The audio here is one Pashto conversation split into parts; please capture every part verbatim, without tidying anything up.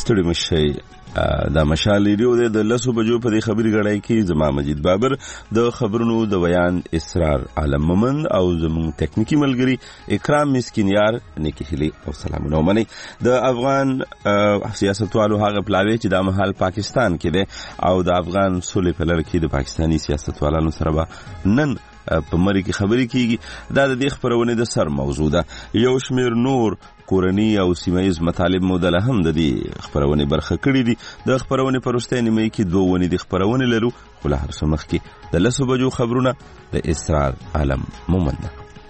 ستړي مشي دا مشال ریډیو د لسو بجو په دې خبري غړای کې زما مجید بابر د خبرونو د بیان اسرار عالم مومند او زموږ ټیکنیکی ملګری اکرام مسکینیار نیکی هلی او سلامونه ومني. د افغان سیاستوالو هغه پلاوی چې د محل پاکستان کې دی او د افغان صلح په لړ کې د پاکستانی سیاستوالانو سره به نن په مری کې خبرې کیږي. دا د دې خبرونه د سر موضوع ده. یو شمیر نور کورنی او سیمایز مطالب مو د لهم د دې خبرونه برخه کړې دي. د خبرونه پرسته نیمه کې دوه ونی د خبرونه لرو خو له هر څه مخکې د لسو بجو خبرونه د اسرار عالم مومند.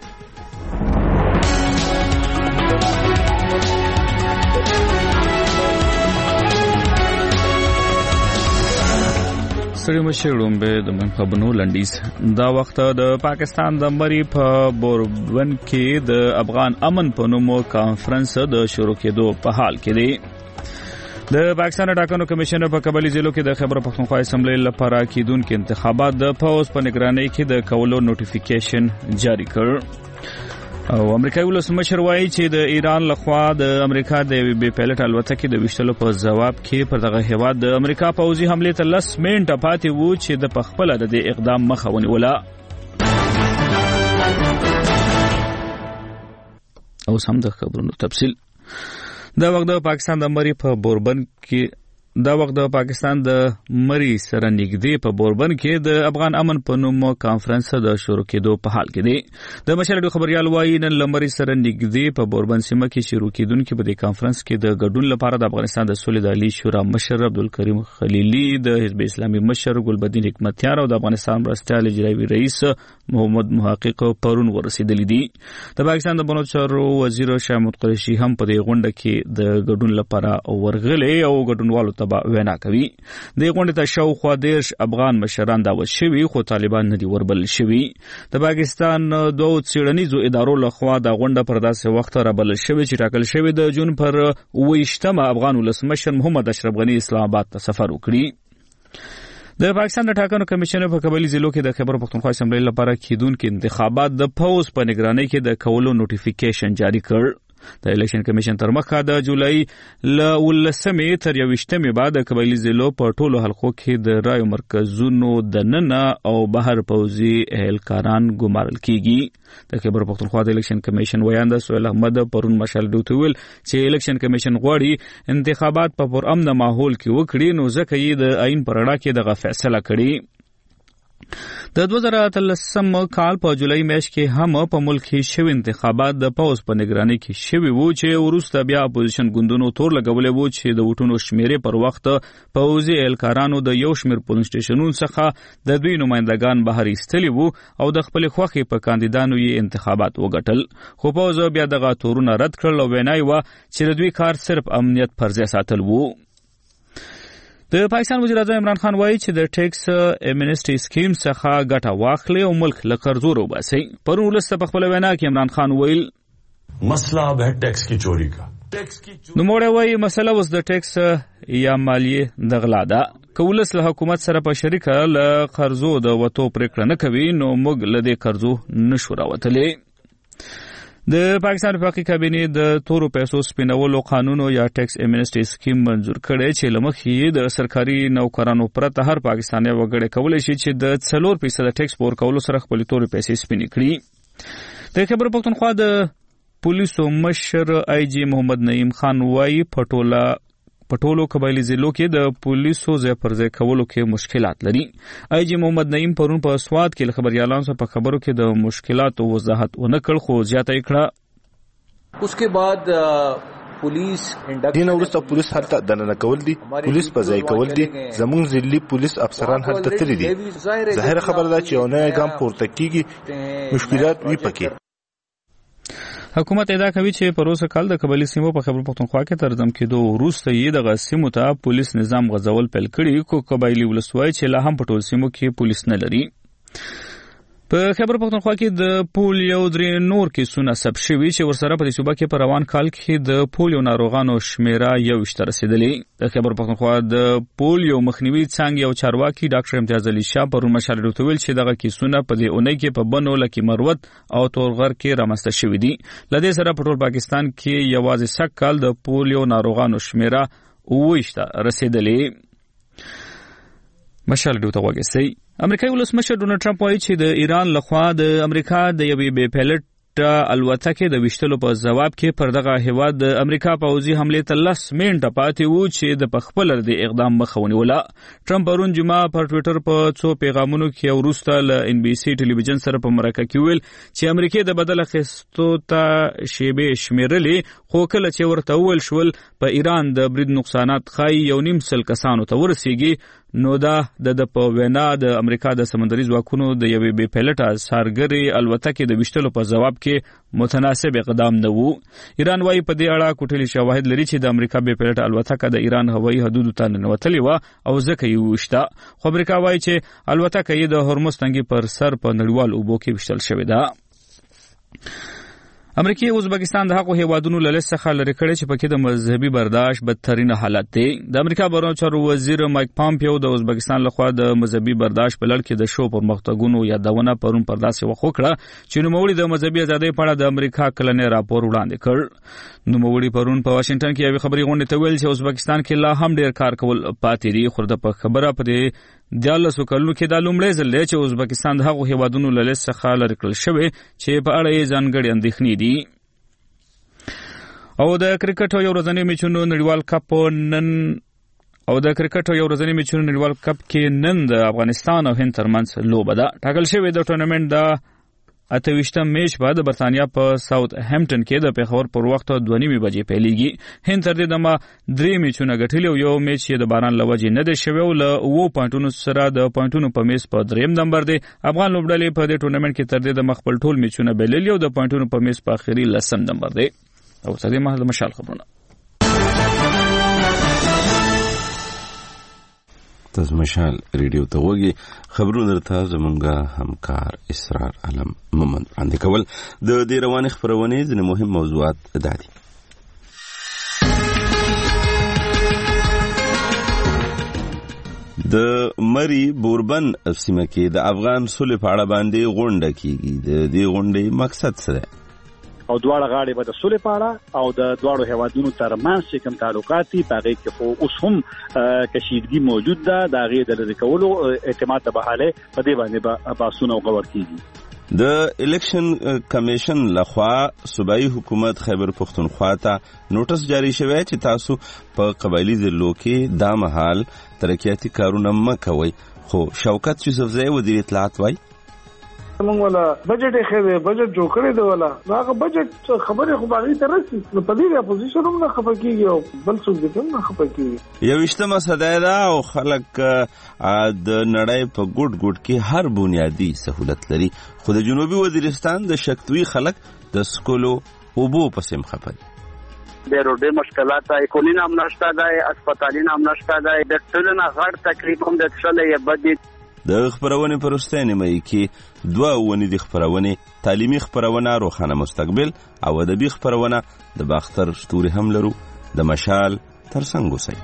سړي مشرون به د من خبرونو لنډیز. دا وخت د پاکستان د مری په بوربن کې د افغان امن په نومو کانفرنس د شروع کېدو په حال کې دی. د پاکستان ټاکنو کمیشن په قبایلی ضلعو کې د خیبر پختونخوا اسمبلی لپاره کېدونکو انتخابات د پوز په نگرانۍ کې د کولو نوټیفیکیشن جاری کړ. او امریکایي ولسمشر وایي چې د ایران لخوا د امریکا د بي پایلټ الوتکې د وشتلو په جواب کې پر دغه هیواد د امریکا پوځي حمله ته لس منټه پاتې وو چې د پخپل د دې اقدام مخه ونیوله. او سم د خبرونو تفصیل. دا وخت د پاکستان د مری په بوربن کې دا وخت د پاکستان د مری سره نږدې په بوربن کې د افغان امن په نوم کانفرنس د شروع کېدو په حال کې دی. د مشر خبريال وایي نن لمری سره نږدې په بوربن سیمه کې شروع کېدونکو په دې کانفرنس کې د ګډون لپاره د افغانستان د صلح د عالی شورا مشر عبدالکریم خلیلی، د حزب اسلامي مشر ګلبدین حکمتیار او د افغانستان مرستیال اجرایي رئیس محمد محقق پرون ورسېدلی دي. د پاکستان د بنو چارو وزیر شاه قریشي هم په دې غونډه کې د ګډون لپاره ورغلي او ګډونوالو وینا کوي. د غونډې ته شاوخوا دیرش افغان مشران دعوت شوي خو طالبان نه دي وربلل شوي. د پاکستان دوه څېړنیزو ادارو لخوا د غونډه پر داسې وخت رابلل شوي چې ټاکل شوی د جون پر اوویشتمه افغان ولسمشر محمد اشرف غني اسلام آباد ته سفر وکړي. د پاکستان د ټاکنو کمیشن په قبایلی ضلعو کې د خیبر پختونخوا اسمبلی لپاره کېدونکو انتخابات د پوز په نگرانۍ کې د کولو نوټیفیکیشن جاری کړ. د الیکشن کمیشن تر مخه د جولای ل ولسمې تر یوشتمې بعد د قبایلی ضلعو په ټولو حلقو کې د رایو مرکزونو د ننه او بهر پوځي اهلکاران ګمارل کیږي. د خیبر پختونخوا د الیکشن کمیشن ویاند سهیل احمد پرون مشال ډوټ ویل چې الیکشن کمیشن غواړي انتخابات په پرامن ماحول کې وکړي، نو ځکه یې د عین پر اړه کې دغه فیصله کړې. د دوه زره اتلسم کال په جولای میاشت کې هم په ملک کې شوي انتخابات د پوز په نگرانۍ کې شوي وو چې وروسته بیا اپوزیشن ګوندونو تور لګولې وو چې د ووټونو شمیرې پر وخت پوځي اهلکارانو د یو شمیر پولینګ سټیشنونو څخه د دوی نمائندګان بهر ایستلي وو او د خپل خوښې په کاندیدانو یې انتخابات وګټل. خو پوز بیا دغه تورونه رد کړل او وینای و چې د دوی کار صرف امنیت پر ځای ساتل وو. د پاکستان وزیر اعظم عمران خان وایي چې د ټیکس امنیسټي سکیم څخه ګټه واخلي او ملک له قرضو وباسي. پرون ولسته په خپل وینا کې عمران خان ویل مسله به ټیکس کی چوری کا نو موږ وایي مسله اوس د ټیکس یا مالیې د غلا ده. که ولس له حکومت سره په شریکه له قرضو د وتو پریکړه نه کوي نو موږ له دې قرضو نشو راوتلی. د پاکستان وفاقي کابینې د تورو پیسو سپینولو قانون یا ټیکس امنیسټي سکیم منظور کړی چې لمخې د سرکاري نوکرانو پرته هر پاکستاني وګړی کولی شي چې د څلور فیصد ټیکس پور کولو سره خپل تورو پیسې سپینې کړي. د خیبر پختونخوا د پولیسو مشر آی جی محمد نعیم خان وایي په ټوله په ټولو قبایلی ضلعو کې د پولیسو ځای پر ځای کولو کې مشکلات لري. آی جی محمد نعیم پرون په سوات کې خبريالانو سره په خبرو کې د مشکلاتو وضاحت ونه کړ خو زیاته یې کړه. اس کے بعد پولیس دین ورسته پولیس هلته دننه کول دي، پولیس په ځای کول دي. زموږ ضلعي پولیس افسران هلته تللي دي. ظاهر خبره ده چې یو نوی ګام پورته کیږي، مشکلات وي پکې. حکومت ادعا کوي چې پروسه کال د قبایلی سیمو په خیبر پختونخوا کې ترجم کېدو وروسته یې دغه سیمو ته پولیس نظام غځول پیل کړي، خو قبایلی ولسوالۍ چې لا هم په ټول سیمو کې پولیس نه لري. په خیبر پختونخوا کې د پولیو درې نور کیسونه ثبت شوي چې ورسره په دې صوبه کې په روان کال کې د پولیو ناروغانو شمیره یوویشت ته رسېدلې. د خیبر پختونخوا د پولیو مخنیوي څانګې او چارواکي ډاکټر امتیاز علي شاه پرون مشال ډوټ ویل چې دغه کیسونه په دې اونۍ کې په بنو لکي مروت او تورغر کې رامنځته شوي دي. له دې سره په ټول پاکستان کې یوازې سږ کال د پولیو ناروغانو شمیره ویشته رسیدلې. مشال ډیو ته وګورئ. امریکایي ولسمشر ډونالډ ټرمپ وایي چې د ایران لخوا د امریکا د یوې بې پیلټ الوتکې د وشتلو په جواب کې پر دغه هیواد د امریکا پوځي حملې ته لس منټه پاتې وو چې د پخپل د اقدام مخه ونیوله. ټرمپ پرون جمعه پر ټوئیټر په څو پیغامونو کې وروسته له ان بي سي ټلویزیون سره په مرکه کې ویل چې امریکا د بدل اخیستو ته شیبې شمیرلې، خو کله چې ورته وویل شول په ایران د برید نقصانات ښایي یو نیم سل کسانو ته ورسیږي، نو دا د په وینا د امریکا د سمندري ځواکونو د یوې بې پیلټه سارګرې الوتکې د وشتلو په جواب کې متناسب اقدام نه وو. ایران وايي په دې اړه کوټلي شواهد لري چې د امریکا بې پیلټه الوتکه د ایران هوایي حدودو ته ننوتلې وه او ځکه یې وویشته. خو امریکا وايي چې الوتکه یې د هرمز تنګي پر سر په نړیوال اوبو کې وشتل شوې ده. امریکای ازبکستان د هغو هیوادونو له لیست څخه لرې کړی چې پکې د مذهبي برداشت بدترین حالت دی. د امریکا بهرنیو چارو وزیر مایک پامپیو د ازبکستان لخوا د مذهبي برداشت په لړ کې د شو پرمختګونو یادونه پرون پر داسې وخت وکړه چې نوموړي د مذهبي ازادۍ په اړه د امریکا کلنی راپور وړاندې کړ. نوموړي پرون په واشنگټن کې یوې خبري غونډې ته ویل چې ازبکستان کې لا هم ډیر کار کول پاتې دي، خو د خبره په دې دیالسو کلونو کې دا لومړی ځل دی چې ازبکستان د هغو هیوادونو له لیست څخه لرې کړل شوی چې په اړه یې ځانګړې اندېښنې دي. او د کرکټ یو ورځنی میچونو نړیوال کپ نن او د کرکټ یو ورځنی میچونو نړیوال کپ کې نن د افغانستان او هند ترمنځ لوبه ده. ټاکل شوی د ټورنمنت د اته ویشتم میچ به د برتانیا په ساوث هیمپټن کې د پیښور پر وخت دوه نیمې بجې پیلېږي. هند تر دې دمه درې میچونه ګټلي او یو میچ یې د باران له وجې نه دی شوی او له اوو پوینټونو سره د پوینټونو په میز په دریم نمبر دی. افغان لوبډلې په دې ټورنمنت کې تر دې دمه خپل ټول میچونه بایللي او د پوینټونو په میز په اخري لسم نمبر دی. او څه دې مهال مشال خبرونه تاسو مشال ریډیو ته وګورئ. خبرونه درته زمونږه همکار اسرار علم مومند وړاندې کول. د دې روانې خبرونې ځینې مهم موضوعات دا دي. د مری بوربن سیمه کې د افغان صلح په اړه باندې غونډه کیږي. د دې غونډې مقصد څه دی؟ او دواړه غاړې به د صلح په اړه او د دواړو هیوادونو ترمنځ چې کوم تعلقات دي په هغې کې خو اوس هم کشیدګي موجود ده. د هغې د لرې کولو اعتماد د بحالۍ په دې باندې به بحثونه او غور کېږي. د الیکشن کمیشن لخوا صوبایي حکومت خیبر پښتونخوا ته نوټس جاری شوی چې تاسو په قبایلي ضلعو کې دا مهال ترقیاتي کارونه مه کوئ، خو شوکت یوسفزۍ وزیر اطلاعات وایي موږ ولا بجټ یې خېده بجټ جوړ کړی دی ولا هغه بجټ خبره خو باندې ترسي نو په دې اپوزیشن هم نه خپکیږي او بل څوک دې هم نه خپکیږي. یوشتمه صدای دا او خلک د نړۍ په ګډ ګډ کې هر بنیادی سہولت لري، خو د جنوبي وزیرستان د شکتوي خلک د سکولو اوبو پسې مخفل د روډي مشکلات اکولین هم نشته ده، اسپیټالین هم نشته ده، د ټولنه غړ تکلیف هم د څلې بدی. د خبرونه پرسته نیمه کې دوه ونې د خبرونه تعلیمي خبرونه روخانه مستقبل او ادبي خبرونه د باختر شتوري هم لرو. د مشال ترڅنګ اوسئ.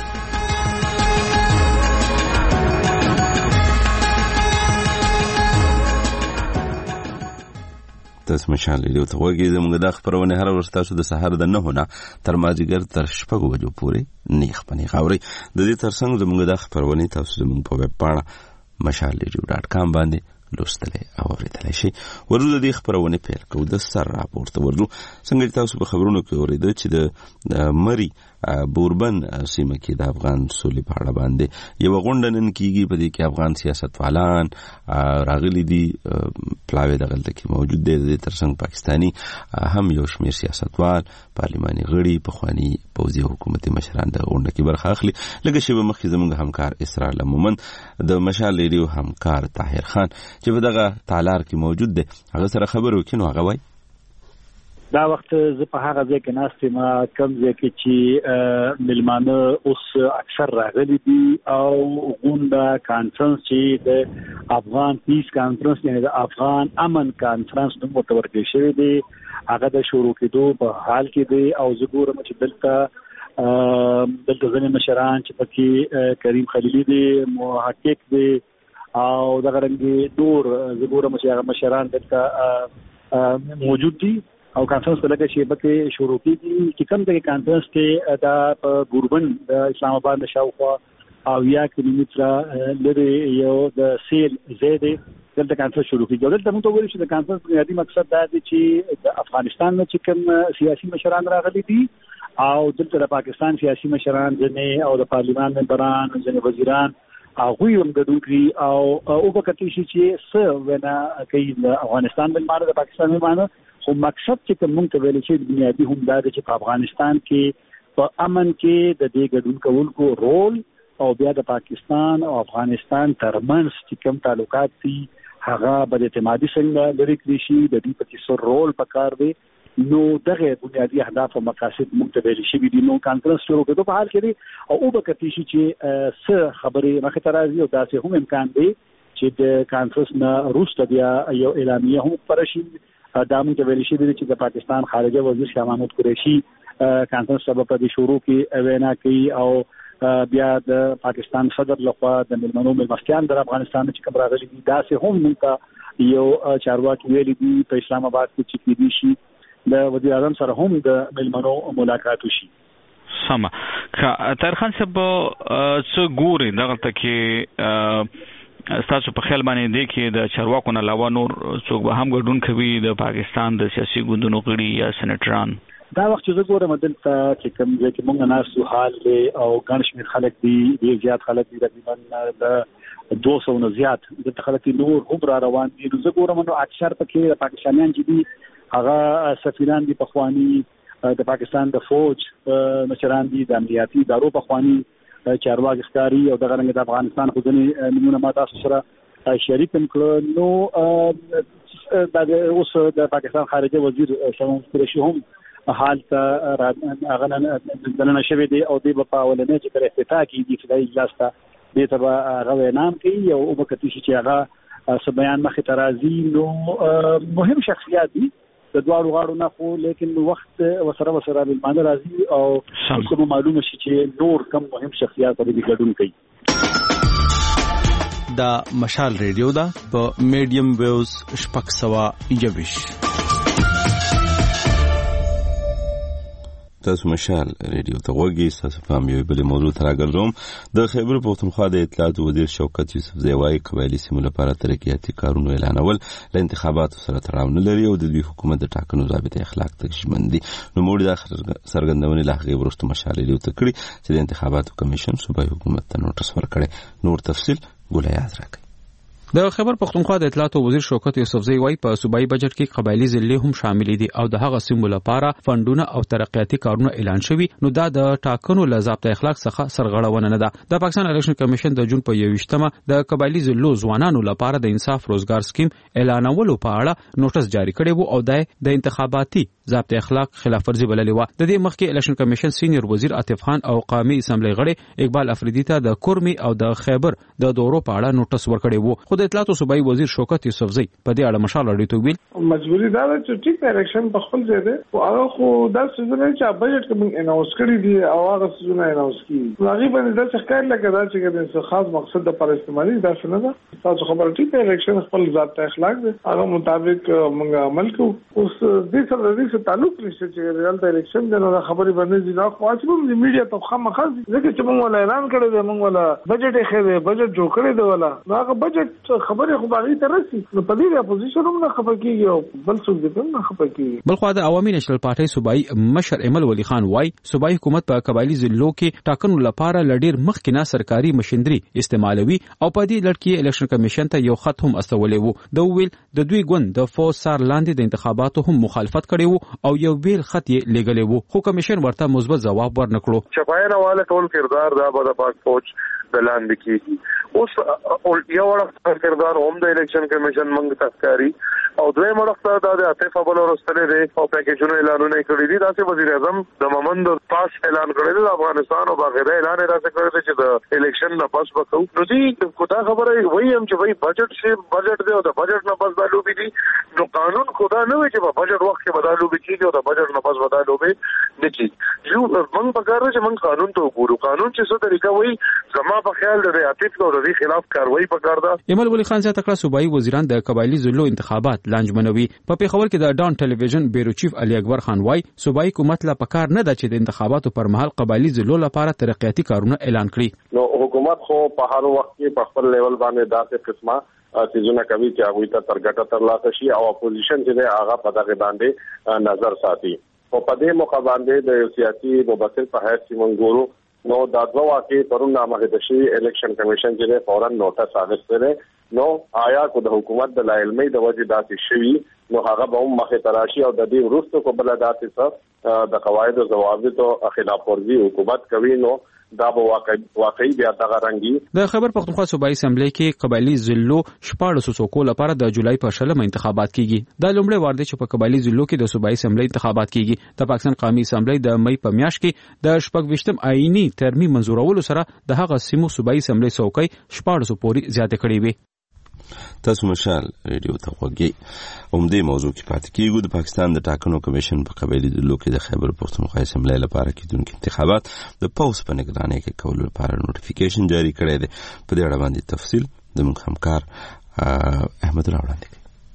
تاسو مشال له ته وګورئ. زموږ د خبرونه هر ورځ تاسو د سحر د نه هونه تر مازیګر تر شپږ بجو پورې نیخ پنی خاوري. د دې ترڅنګ زموږ د خبرونه تاسو زموږ په ویب پاڼه مشال ریډیو ډاټ کام باندې لوستلای او اوریدلای شي. ورته د خبرونه پیل کوو. د سر راپورته ورته څنګه تاسو په خبرونو کې اوریدل چې د مری بوربن سیمه کې د افغان صلح په اړه باندې یو غونډه نن کیږي. په دې کې افغان سیاستوالان راغلي دي، پلاوی دغلته کې موجود دي. د ترڅنګ پاکستانی هم یو شمېر سیاستوال، پارلماني غړي، پخوانی پوځي حکومتي مشران د غونډه کې برخه اخلي. لکه شی به مخکې زموږ همکار اسرار لمومن د مشال ریډیو همکار طاهر خان چې په دغه تالار کې موجود دی هغه سره خبرو کې نو هغه وای دا وخت زه په هغه ځای کې ناست یم کوم ځای کې چې ملمانه اوس اکثر راغلي دي او غونډه کانفرنس چې د افغان پیس کانفرنس یعنی د افغان امن کانفرنس نوم ورته ورکړل شوی دی. هغه د شروع کېدو په حال کې دی او زه ګورم چې دلته دلته ځینې مشران چې پکې کریم خلیلي دی، محقق دی او دغه رنګ دور زه ګورم چې هغه مشران دلته موجود دي او کانفرنس په لګه شی به شروع کیږي چې کوم د کانفرنس کې د ګوربن د اسلام آباد نشاوخوا او یا کیلومتره لري یو د سیل زیاده دلته کانفرنس شروع کیږي. دلته موږ ویل چې د کانفرنس بنیادی مقصد دا دی چې د افغانستان نه چې کوم سیاسي مشران راغلي دي او دلته د پاکستان سیاسي مشران ځنه او د پارلیمان ممبران ځنه وزیران هغه هم ګډون کړي او او په کتي شي چې څه وینا کوي د افغانستان ملمانه د پاکستان ملمانه. خو مقصد چې موږ ته ویل چې بنیادی هم دا دی چې په افغانستان کې په امن کې د دې ګډون کولو رول او بیا د پاکستان او افغانستان ترمنځ چې کوم تعلقات دي هغه به اعتمادي څنګه لري کړی شي د دې په څیر رول پکار دی. نو دغه بنیادی اهداف او مقاصد متبادل شي دي. نو کانفرنس شروع کېدو په حال کې دی او په کتي شي چې څه خبرې مخه ترازی او داسې هم امکان دی چې د کانفرنس نه روسته بیا یو اعلامیه هم پرشي دا متبادل شي دي چې د پاکستان خارجه وزیر شاه محمود قریشي کانفرنس سبب په شروع کې وینا کوي او بیا د پاکستان صدر لخوا د ملمنو ملمستیان د افغانستان چې کوم راغلي دي داسې هم موږ یو چارواکي ویلي دي په اسلام آباد کې چې کېدي شي د وزیر اعظم سره هم د ملمنو ملاقات وشي. سم ترخان صاحب څه ګوري دغه کې تاسو په خیال باندې دی کې د چارواکو نه علاوه نور څوک به هم ګډون کوي د پاکستان د سیاسي ګوندونو غړي یا سېنیټران؟ دا وخت چې زه ګورم دلته چې کوم ځای کې موږ ناسو حال دی او ګڼ شمېر خلک دي ډېر زیات خلک دي تقریبا د دوه سوو نه زیات دلته خلک نور هم را روان دي. نو زه ګورم نو اکثر پکې د پاکستانیان چې دي هغه سفیران دي پخواني د پاکستان د فوج مشران دي د امنیتي ادارو پخواني چارواکي ښکاري او دغه رنګ د افغانستان خو ځینې نمونه ما تاسو سره شریک هم کړل. نو دا اوس د پاکستان خارجه وزیر شاه محمود قریشي هم حال ته هغه نن شوی دی او دی په اولنې چې پر افتتاح کیږي چې د اجلاس ته دې ته هغه نام کوي او په کتي چې هغه څه بیان مخې ته راځي. نو مهم شخصیات دي د دواړو غاړو نه خو لیکن وخت وسره وسره بالمعنی راځي او کوم معلومه شي چې نور کم مهم شخصیات په دې ګډون کوي. دا مشال ریډیو دا په میډیم ویوز شپږ سوه یوویش. تاسو مشال ریډیو ته وګورئ. تاسو فهم یو بل موضوع تر راګرځوم. د خیبر پختونخوا د اطلاعات وزیر شوکت یوسف زیوای قبایلی سیمو لپاره ترقیاتي کارونه اعلانول له انتخاباتو سره تړاو نه لري او د دوی حکومت د ټاکنو ضابطه اخلاق ته ژمن دي. نو موږ د سرګندونې له هغه وروسته مشال ریډیو ته کړی چې د انتخاباتو کمیشن صوبایي حکومت ته نوټس ورکړي. نور تفصیل ګولای یاد راکړئ. د خیبر پختونخوا د اطلاعات وزیر شوکت یوسفزئی وایي په صوبایي بجټ کې قبایلی ضلعې هم شامل دي او د هغه سیمو لپاره فندونه او ترقیاتي کارونه اعلان شوي. نو دا د ټاکنو له ضابطه اخلاق څخه سرغړونه نه ده. د پاکستان الیکشن کمیشن د جون په یوویشتمه د قبایلی ضلعو ځوانانو لپاره د انصاف روزګار سکیم اعلانولو په اړه نوټس جاری کړی وو او د انتخاباتي ضابطه اخلاق خلاف ورزي بللې و. د دې مخکې الیکشن کمیشن سینیئر وزیر عاطف خان او قومي اسمبلی غړي اقبال افریدي ته د کورمي او د خیبر د دورو په اړه نوټس ورکړی وو. خو د اطلاعات صوبایي وزیر شوکت یوسفزئی په دې اړه مشال اړیتو ویل مجبوری دا چې ټیک الیکشن په خپل ځای دی او هغه خو دا څه نه چې بجټ کې اناونس کړی دی او هغه څه نه اناونس کیږي. هغه باندې دا څه کار لکه دا چې د خاص مقصد د پر استعمالي دا څه نه ده. تاسو خبره ټیک الیکشن خپل ذات اخلاق دی هغه مطابق موږ عمل کوو. اوس دې سره دې څه تعلق نشته چې ریال د الیکشن د خبرې باندې ځي. خو اصل د میډیا ته خامخا ځکه چې موږ ولا اعلان کړی دی موږ ولا بجټ یې خېده بجټ جوړ کړی دی ولا هغه بجټ خبره خو باندې ترسي نو په دې اپوزیشن هم نه خپکیږي او بل څوک دې نه خپکیږي. بل خو د عوامي نېشنل پارټي صوبایي مشر ایمل ولی خان وای صوبایي حکومت په قبایلی ضلعو کې ټاکنو لپاره لډیر مخکینه سرکاري مشندري استعمالوي او په دې لړ کې الیکشن کمیشن ته یو خط هم استولې وو. د ویل د دوی ګوند د فوز سار لاندې د انتخاباتو هم مخالفت کړي وو او یو بیل خط یې لګلې وو خو کمیشن ورته مثبت جواب ورنکړو. چپاینه والا ټول کردار دا به د پاک فوج بلان کیږي. اوس یو وخت کردار هم د الیکشن کمیشن منګ تاسکاري او دوی مړخته د عاطف ابل ورستلې دي او پیکیجونو اعلانونه کړی دي. داسې وزیر اعظم د ممند پاس اعلان کړی دی د افغانستان او باغره اعلان راځي کړی دی چې د الیکشن نه پاس وکړو. نو دي خدا خبره وایي هم چې وایي بجټ شي بجټ دی او د بجټ نه پاس بدلو بي دي. نو قانون خدا نه وایي چې په بجټ وخت کې بدلو بي کیږي او د بجټ نه پاس بدلو بي نه کیږي. یو موږ په کار چې موږ قانون ته وګورو. قانون چې څه طریقه وایي زما په خیال د عاطف او د خلاف کاروایی په کار ده. ایمل ولی خان زیاته کړه صوبایي وزیران د قبایلی ضلعو انتخابات حکومت لانجمنوي. په پیښور کې د ډان ټلویزیون بیرو چیف علي اکبر خان وايي صوبایي حکومت لا پکار نه ده چې د انتخاباتو پر مهال قبایلی ضلعو لپاره ترقیاتي کارونه اعلان کړي. نو حکومت خو په هر وخت کې په خپل لیول باندې داسې قسمه سيزونه کوي چې هغه ته ترګټه ترلاسه شي او اپوزیشن چې هغه په دغه باندې نظر ساتي. په پدې موخه باندې د سیاسي مبصر په حیث منګورو نو دا دوه واقعي پرون نامه د شي الیکشن کمیشن چې فورن نوټس اغسته نو آیا کو د حکومت د علمي د وجې داسې شوي نو هغه به هم مخه تراشي او د دې وروسته کو بل داسې څه د قواعد او ضوابط او خلاف ورزي حکومت کوي نو دا به واقعي واقعي بیا دغه رنګي. د خیبر پختونخوا صوبایي اسمبلی کې قبایلی ضلعو شپږ سوکو لپاره د جولای په شلمه انتخابات کیږي. دا لومړی وار دی چې په قبایلی ضلعو کې د صوبایي اسمبلی انتخابات کیږي. د پاکستان قومي اسمبلی د مې په میاشت کې د شپږ ویشتم آئینی ترمیم منزورولو سره د هغه سیمو صوبایي اسمبلی څوکۍ شپږ سو پورې زیاته کړې وي. تاسو مشال ریډیو ته وګورئ. عمده موضوع کې پاتې کیږو. د پاکستان د ټاکنو کمیشن په قبایلی ضلعو کې د خیبر پختونخوا اسمبلی لپاره کېدونکي انتخابات د پوس په نگرانۍ کې کولو لپاره نوټیفیکیشن جاری کړی دی. په دې اړه باندې تفصیل زموږ همکار احمد الله وړاندې کوي.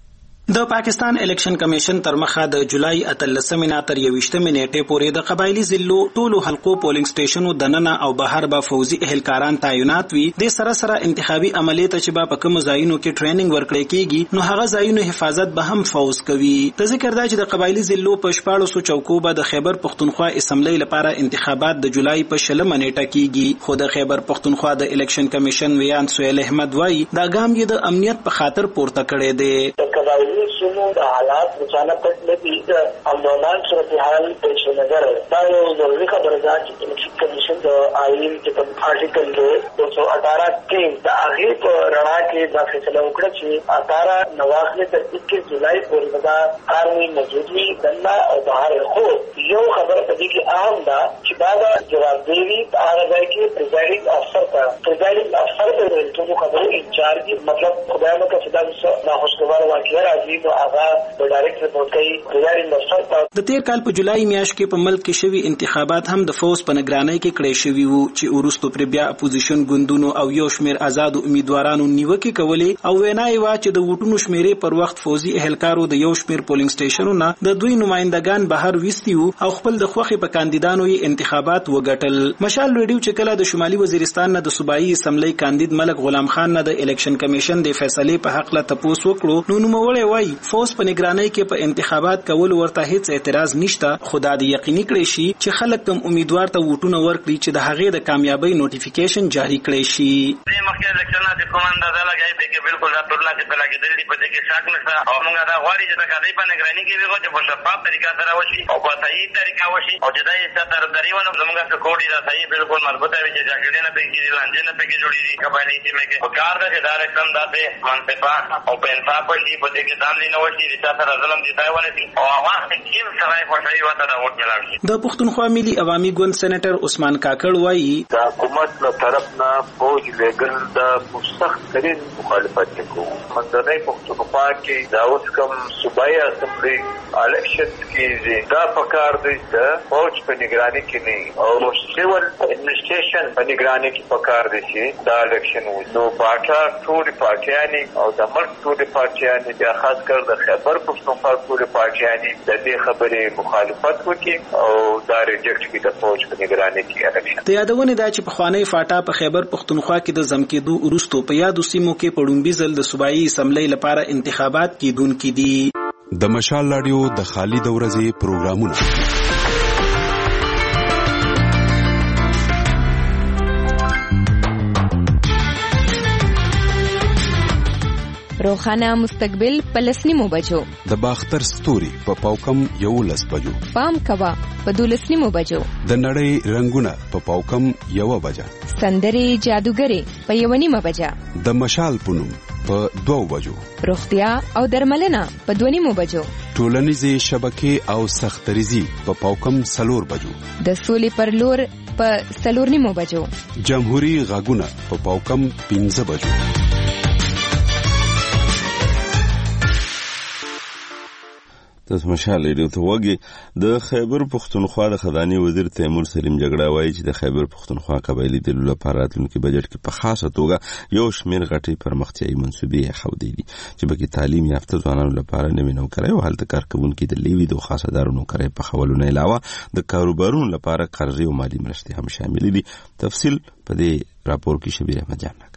د پاکستان الیکشن کمیشن تر مخه د جولای اتلسمې نه تر یوویشتمې نیټې پورې د قبایلی ضلعو ټولو حلقو پولینګ سټیشنو دننه او بهر به فوزي اهلکاران تعینات وي. د سره سره انتخابي عملیه ته چې په کوم ځایونو کې ټریننګ ورکړی کیږي نو هغه ځایونو حفاظت به هم فوز کوي. د ذکر دا چې د قبایلی ضلعو په شپږ سو چوکو به د خیبر پختونخوا اسمبلی لپاره انتخابات د جولای په شلمه نیټه کیږي. خو د خیبر پختونخوا د الیکشن کمیشن ویان سهیل احمد وايي دا ګام یې د امنیت په خاطر پورته کړی دی. سنو د حالات اچانک لګي د امنان صورتحال پیش نظر دا یو ضروري خبره ده چې الیکشن کمیشن د آئین کې کوم آرټیکل کې دو سو اٹھارہ کې د هغه په رڼا کې دا فیصله وکړه چې اٹھارہ نواخله تر اکیس جولای پورې دا قانوني موجودي دنه او بهر خو یو خبره پدې کې اهم ده چې دا د جوابدېری په اړه ځای کې پریزایډینګ افسر ته پریزایډینګ افسر ته ټول خبرو انچارج مطلب خدای مکه چې دا څه ناخوشگوار واقعه راځي نو هغه د ډایرکټ رپورټ کوي پریزایډینګ افسر ته. د تیر کال په جولای میاشت کې په ملک کې شوی انتخابات هم د فوز په نگرانۍ کې کړی شوی وو چې ورستو پر بیا اپوزیشن ګوندونو او یو شمیر آزاد امیدوارانو نیوکه کولې او وینای وا چې د ووټونو شمیرې پر وخت فوزي اهلکارو د یو شمیر پولینګ سټیشنونو نه د دوی نمائندگان بهر وستي او خپل د خوخي په کاندیدانو یې انتخابات وګټل. مشال ریډیو چې کله د شمالي وزیرستان نه د صوبایي اسمبلی کاندید ملک غلام خان نه د الیکشن کمیشن د فیصلې په حق لا تپوس وکړو نو نوموړی وایي فوز په نگرانۍ کې په انتخابات کول ورته هیڅ اعتراض نشته خو دا د یقیني کړی شي چې خلک کوم امیدوار ته ووټونه ورکړي چې د هغې د کامیابی نوټیفیکیشن جاری کړی شي. مخکې الیکشن د کوم اندازه لګای دی کې بالکل دا ټول کې په لګیدل دي په دې کې شک نشته او موږ دا غواړي چې د کډې په نگرانۍ کې ویغو چې په شفاف طریقه سره وشي او په صحیح طریقه وشي او چې دا یې ستر دریونه زموږ سکوډي دا صحیح بالکل مربوطه وي چې ځګړې نه پکې لاندې نه پکې جوړې دي قبایلی سیمه کې او کار دا چې دا رقم داسې منصفه او په انصاف وشي په دې کې ځان نه وشي چې سره ظلم دي ځای ونه دي او هغه کې سره خوشحالي وته دا وټ ملال شي. د پښتونخوا ملي عوامي ګوند سېنیټر عثمان کاکړ وایي د حکومت له طرف نه فوج لګل د سخت ترين مخالفت کوي. منځنۍ پښتونخوا کې دا اوس کوم صوبایي اسمبلی الیکشن کې دا پکار دی چې فوج په نگرانۍ کې نه او سیول ایڈمنسټریشن په نگرانۍ کې پکار دی چې دا الیکشن وي. نو پاټا ټول پارټیانی او د ملک ټول پارټیانی بیا خاص کر د خیبر پښتونخوا ټول پارټیانی د دې خبرې مخالفت وکړي او دا ریجکټ کړي د فوج په نگرانۍ کې الیکشن. د یادونه دا چې په خوانی فاټا په خیبر پښتونخوا کې د زمکېدو وروسته په یادو سیمو کې پړومبي ځل د صوبایي اسمبلی لپاره انتخابات کیدونکي دي. د مشال رادیو د خالي د ورځې پروګرامونه روخانه مستقبل پلسنیمو بجو د باختر ستوري په پاوکم یو لس بجو پام کوا په دولسنیمو بجو د نړۍ رنگونه په پاوکم یو بجا سندري جادوګری په یو نیمه بجا د مشال پونم په دوه بجو روغتیا او درملنه په دوه نیمو بجو ټولنیزې شبکې او سختریزي په پاوکم سلور بجو د سولې پر لور په سلور نیمو بجو جمهوریت غاګونه په پاوکم پنځه بجو. تاسو مشال ریډیو ته وګورئ. د خیبر پښتونخوا د خزانه وزیر تیمور سلیم جګړه وایي چې د خیبر پښتونخوا قبایلی د لپاره راتلونکي بجټ کې په خاصه توګه یو شمېر غټي پرمختیايي منصوبې خودي دي چې به کې تعلیم یافته ځوانانو لپاره نوې نوکرۍ او هلته کارکونکو د لیوي د خاصدارو نوکرۍ په خولونه علاوه د کاروبارونو لپاره قرضې او مالی مرستې هم شامل دي. تفصیل په دې راپور کې شبیر احمد جان.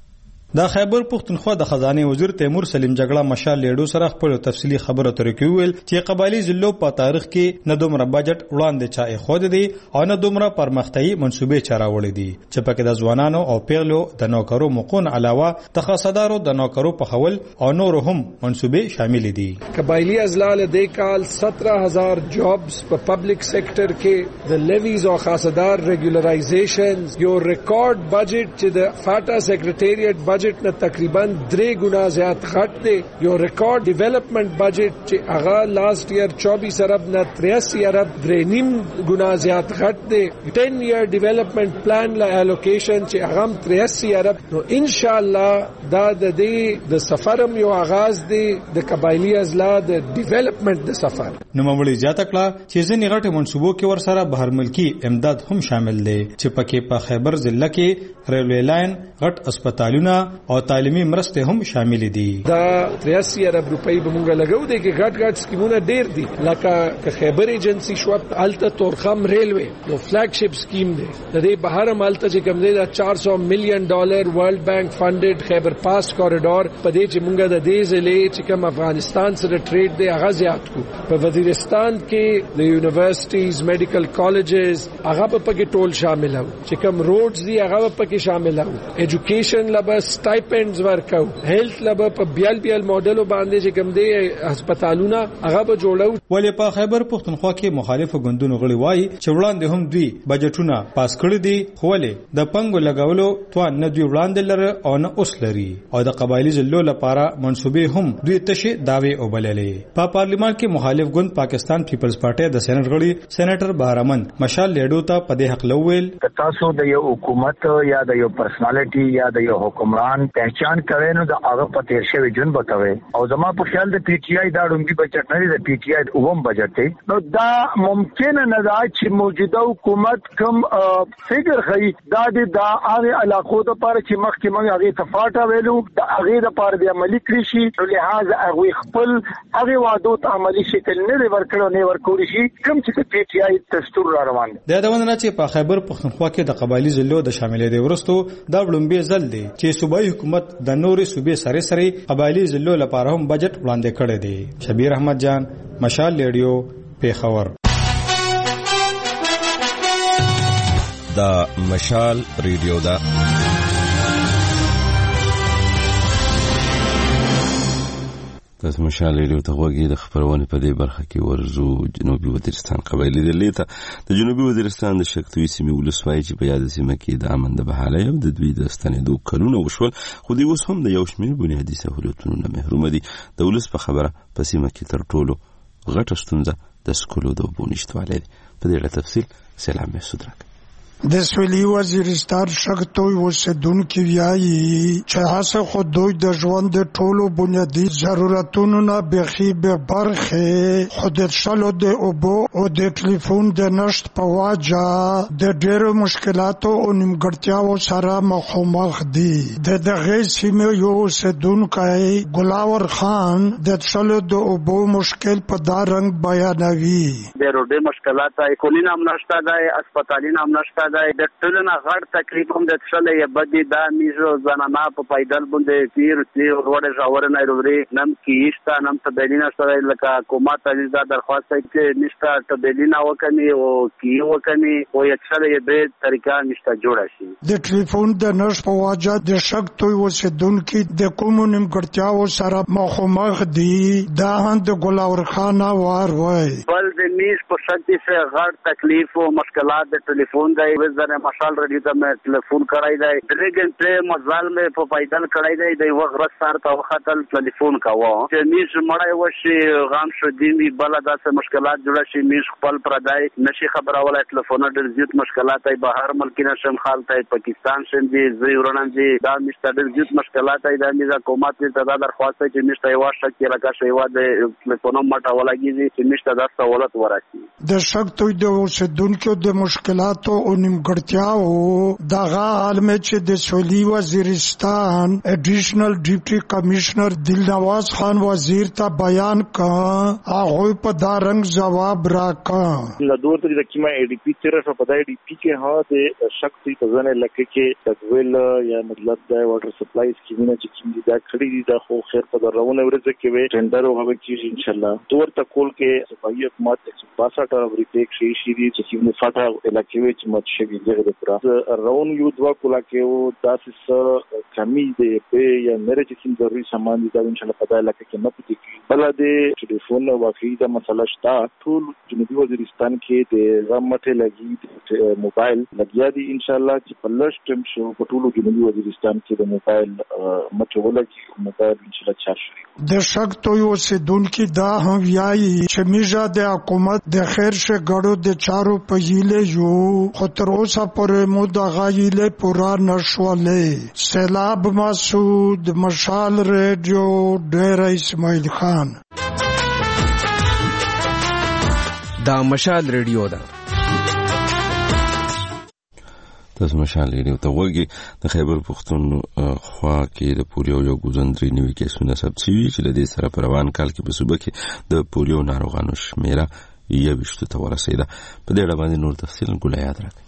د خیبر پښتونخوا د خزانه وزیر تیمور سلیم جګړه مشال لیډو سره خپل تفصیلی خبره ترې کوي چې قبایلی ضلعو په تاریخ کې نه دومره بجټ وړاندې چا خود دي او نه دومره پرمختیايي منصوبې چاراوړي دي چې پکې د ځوانانو او پیغلو د نوکرو مقون علاوه د خاصدارو د نوکرو په خول او نور هم منصوبې شامل دي. قبایلی اضلاع د کال سترہ ہزار جابز په پبلک سیکټر کې د لیویز او خاصدار ریګولرایزیشنز یو ریکارډ بجټ چې د فاټا سیکریټریټ بجټ نه تقریبا درې ګنا زیات غټ دی. یو ریکارډ ډیولپمنٹ بجټ چې هغه لاست ایئر چوبیس ارب نه تریاسی ارب درې نیم ګنا زیات غټ دی. ټین ایئر ډیولپمنٹ پلان لا الوکیشن چې هغه تریاسی ارب. نو ان شاء الله دا د دې د سفرم یو آغاز دی د قبایلی اضلاع د ډیولپمنٹ د سفر. نو مولوی زیاته کړه چې ځینې غټ منصوبو کې ور سره بهر ملکی امداد هم شامل دی چې پکې په خیبر ضلع کې ریلوی لاین غټ هسپتالونه او تعلیمي مرسته هم شامل دي. دا تریاسی ارب روپۍ به مونږ لګو دي کې غټ غټ سکیمونه ډېر دي لکه خیبر ایجنسی شو الته تورخم ریلوی نو فلیگ شپ سکیم دی. د دې بهر مالته چې کوم دی دا چار سو میلیون ډالر ورلد بانک فندډ خیبر پاس کوریډور په دې چې مونږ د دې ضلع چې کوم افغانستان سره ټریډ دی هغه زیات کو. په وزیرستان کې د یونیورسيټیز میډیکل کالجز هغه په کې ټول شامل وو چې کوم روډز دی هغه په کې شامل وو. ایجوکیشن لبس سټایپنډز ورکو. هیلث لب په بیل بیل ماډلو باندې چې کوم دی هسپتالونه هغه به جوړو. ولې په خیبر پښتونخوا کې مخالفو ګوندونو غړي وایي چې وړاندې هم دوی بجټونه پاس کړی دي خو ولې د پنګو لګولو توان نه دوی وړاندې لره او نه اوس لري او د قبایلی ضلعو لپاره منصوبې هم دوی تشه داوی او بللې. په پارلیمان کې مخالف ګوند پاکستان پیپلز پارټي د سېنات غړي سېنیټر بهرمن مشال لیډو ته په دې حق لویل تاسو د یو حکومت یا د یو پرسنالټي یا د یو حکمران پہچان کوي نو د هغه په تیر شوی جون بکوي او زما په خیال د پی ټی آی دا ډومبي بجټ نه دی د پی ټی آی اوم بجټ دی. نو دا ممکن نه ده چې موجوده حکومت کوم فکر کوي دا د هغه علاقو د لپاره چې مخکې موږ هغه تفاټا ویلو د هغه د لپاره د عملی کړی شي نو لہذا هغه خپل هغه وعدو ته عملی شکل نه ورکړو نه ورکوړي شي کوم چې پی ټی آی دستور را روان دی. د دونه چې په خیبر پښتونخوا کې د قبایلی ضلعو د شاملې دی ورستو دا ډومبي ځل دی چې صوبایي حکومت د نوري صوبې سره سره قبایلی ضلعو لپاره هم بجټ وړاندې کړی دی. شبیر احمد جان مشال لیډیو پیښور. دا مشال ریډیو دا تاسو مشال ریډیو ته وګورئ. د خبرونه په دې برخه کې ورزو جنوبي وزیرستان قبایلی ضلع ته د جنوبي وزیرستان د شکتوي سیمې ولسوالۍ چې په یاد سیمه کې د امن د بحالۍ او د دوی د ستنېدو کلونه وشول خو دوی اوس هم د یو شمېر بنیادي سهولتونو نه محروم دي. د ولس په خبره په سیمه کې تر ټولو غټه ستونزه د سکولو د اوبو نشتوالی دی. په دې اړه تفصیل سلام محسود راکړي. د سویلي وزیرستان شکتوي اوسیدونکي وایي چې هڅه خو دوی د ژوند د ټولو بنیادي ضرورتونو نه بېخي بې برخې خو د څښلو د اوبو او د ټلیفون د نشت په وجه د ډېرو مشکلاتو او نیمګړتیاوو سره مخامخ دي. د دغې سیمې یو اوسیدونکی ګلاور خان د څښلو د اوبو مشکل په دا رنګ بیانوي. د روډي مشکلات کولین هم نشته دی اسپتالین هم نشته دا د ټولنه غړ تکلیف هم د څلې یبدي دا میزو زنانه په پایدل باندې تیر تیر وړه ژور نه لري نم کیشتا نم ته دلینا سره لکه حکومت عزیز درخواست کې نشتا ته دلینا وکني او کی وکني او یڅلې یبه طریقہ نشتا جوړ شي. د ټلیفون د نش په واجه د شکتوي اوسیدونکي د کومو نیمګړتیاوو سره مخامخ دي. دا هم د ګلاور خان وار وای بل د میز په شکل سره غړ تکلیف او مشکلات د ټلیفون د وزن مشال رډیو ته مې ټلیفون کړای دی درې ګنټې مزال مې په پیدل کړای دی د وخت رسار ته وختل ټلیفون کاوه چې میش مړای وشي غام شو دی بل داسې مشکلات جوړ شي میش خپل پردای نشي خبره ولا ټلیفون ډېر زیات مشکلات ای بهر ملک نشم خالته پاکستان شم دي زی ورنن دي دا مشته ډېر زیات مشکلات ای د میزه حکومت ته دا درخواست چې مشته یو شک کې راکا شی و د ټلیفون مټه ولګي چې مشته د سہولت وراسي د شک توي د اوسیدونکو د مشکلاتو او نیمګړتیاو دغه عالم چې د سولي وزیرستان ایډیشنل ډیپټي کمشنر دلنواز خان وزیر ته بیان کا هغه په دا رنګ جواب راکا د دوه د کیما ای ډی پی تر په پدای ډی پی کې ها د شک توي په ځنه لکه کې تدویل یا مطلب د واټر سپلای سکیمونه چې کوم دي دا کړی دي دا خو خیر په درونه ورځ کې وي ټندر او هغه کې ان شاء الله تور تکول کې صفایي حکومت ایک سو باسٹھ اور ریټیک شي شي دي چې موږ فاټا علاقې وچ مت شي دغه د پورا راون یو دوا کولا کې او داسې کمی دی په یا مېره چې کوم ضروري سامان دي دا ان شاء الله په علاقې کې نه پاتې کی بل د ټلیفون واقعي د مسله شتا ټول جنوبي وزیرستان کې د رمټه لګي موبایل لګیا دي ان شاء الله چې په لږ ټیم شو په ټولو جنوبي وزیرستان کې د موبایل مټه ولګي موبایل ان شاء الله چارج شي د شک توي اوسیدونکو دا هم یایي چې میجا د حکومت د خیر شه غړو د چارو په یله یو خو تر اوسه پورې مو د غایله پورا نشولې سیلاب مسعود مشال ریډیو ډیر اسماعیل خان دا مشال ریډیو ده تاسو مشال ریډیو ته وګورئ د خیبر پښتونخوا خوا کې د پولیو یو ګوزندري نوي کیسونه ثبت شوي چې د دې سره په روان کال کې په صوبه کې د پولیو ناروغانو شمیره یویشتو ته ورسېده په دې اړه باندې نور تفصیل ګولای یاد راکړئ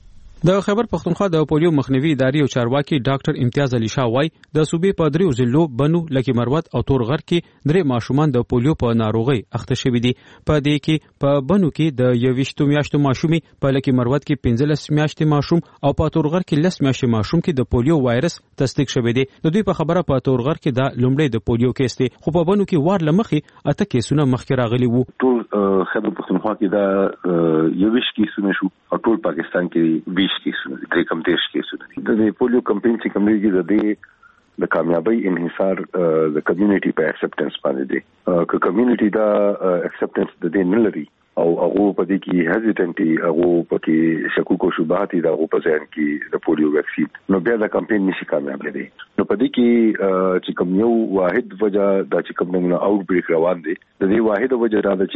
د خیبر پښتونخوا د پولیو مخنیوي ادارې او چارواکي ډاکټر امتیاز علي شاه وای د صوبې په دریو ضلعو بنو لکه مروت او تورغر کې درې ماشومان د پولیو په ناروغي اخته شوي دي په دې کې په بنو کې د یویشتو میاشتو ماشومي په لکه مروت کې پنځلس میاشتې ماشوم او په تورغر کې لس میاشتې ماشوم کې د پولیو وایرس تصدیق شوی دی د دوی په خبره په تورغر کې د لومړی د پولیو کیس دی خو په بنو کې وار لمخې اته کیسونه مخکې راغلي وو ټول خیبر پښتونخوا کې دا یویش کیسونه شو او ټول پاکستان کې بیس کیسونه دي درې کم دیش کیسونه دي د پولیو کمپین چې کوم دی د دې د کامیابی انحصار د کمیونټي په اکسپټنس باندې دی که کمیونټي دا اکسپټنس د دې نه لري او هغه په دې کې هزیټنټي هغه په کې شکوک او شبهات د هغه په ځان کې د پولیو ویکسین نو بیا د کمپین نشي کامیاب دی نو په دې کې چې کوم یو واحد وجہ د چې کوم نو اوټ بریک روان دی د دې واحد وجہ دا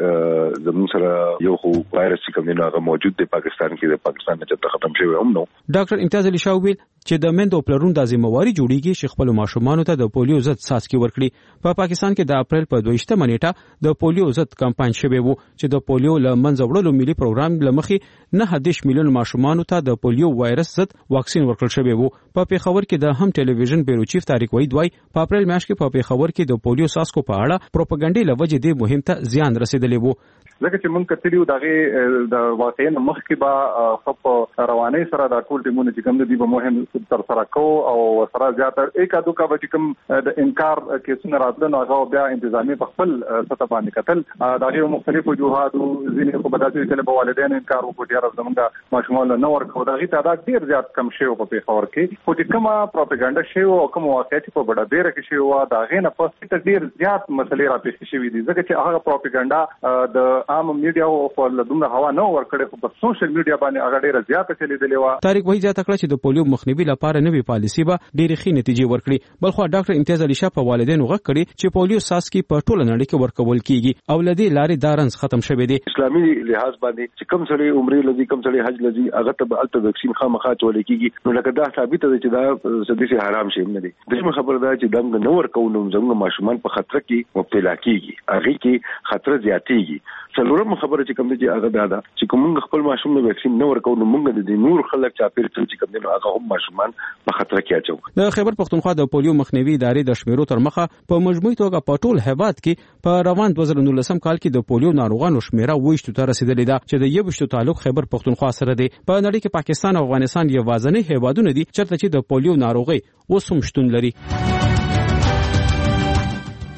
چې زموږ سره یو خو وایرس چې کوم نه هغه موجود دی پاکستان کې د پاکستان نه چې ختم شوی هم نو ډاکټر امتیاز علي شاه ویل چې د مندو پلرون د ذمہواری جوړیږي چې خپل ماشومان ته د پولیو ضد څاڅکي ورکړي په پاکستان کې د اپریل په دویشتمه نیټه د پولیو ضد کمپاین شوی وو چې د پولیو له منځه وړلو ملي پروګرام لمخې نه دیش میلیون ماشومان ته د پولیو وایرس ضد واکسین ورکړل شوی وو په پیښور کې د هم ټلویزیون بیرو چیف طارق وحید وای په اپریل میاشت کې په پیښور کې د پولیو څاڅکو په اړه پروپاګاندا لوجه د مهم ته زیان رسیدلی وو ځکه چې مونږ کتلیو دغه د واقعین مخکې به خپ رواني سره د ټول ټیمونو چې کوم دي به مهم تر سره کو او سره زیاتره یک ادو کا به کوم د انکار کیسونه راتلل نو هغه بیا انتظامی په خپل سطح باندې کتل دغه مختلفو جوهات ځینې په بداسي چې په والدین انکار وکړي راځي زمونږ ماشومان نه ورکو دغه تعداد ډیر زیات کم شوی په پیښور کې خو چې کومه پروپاګاندا شوی او کوم واقعیت په بڑا ډیر کې شوی و دغه نه پسته ډیر زیات مسلې راپېښ شوی دي ځکه چې هغه پروپاګاندا د عام میډیا او په لدونه هوا نه ورکړي خو په سوشل میډیا باندې هغه ډیره زیاته چلیدلې و طارق وحید زیاته کړ چې د پولیو مخنیوي لپاره نوې پالیسي به ډېرې ښې نتیجې ورکړي بلخو ډاکټر امتیاز علي شاه په والدینو غږ کړي چې پولیو څاڅکي په ټوله نړۍ کې ورکول کیږي او لدی لارې دارنس ختم شوه دي اسلامي لحاظ باندې چې کم سره عمرې لذي کم سره حج لذي هغه ته الته ویکسین خامخا چول کیږي نو لکه دا ثابت دی چې دا سدي سي حرام شي نه دي دغه خبره ده چې دغه نور کوونو زموږ ماشومان په خطر کې مبتلا کیږي هغه کې خطر زیاتېږي څلورم خبره چې کوم دي هغه دا ده چې کوم خپل ماشوم نو ویکسین نه ورکو نو موږ د نور خلک چا پیر چې کوم دي هغه هم ماشومان په خطر کې اچو د خیبر پښتونخوا د پولیو مخنیوي ادارې د شمیرو تر مخه په مجموعي توګه په ټول هیواد کې په روان دوه زره نولسم کال کې د پولیو ناروغانو شمیره وښتو ته رسیدلې ده چې د یوشتو تعلق خیبر پښتونخوا سره دی په نړۍ کې پاکستان او افغانستان یوازینی هیوادونه دي چې د پولیو ناروغي اوس هم شتون لري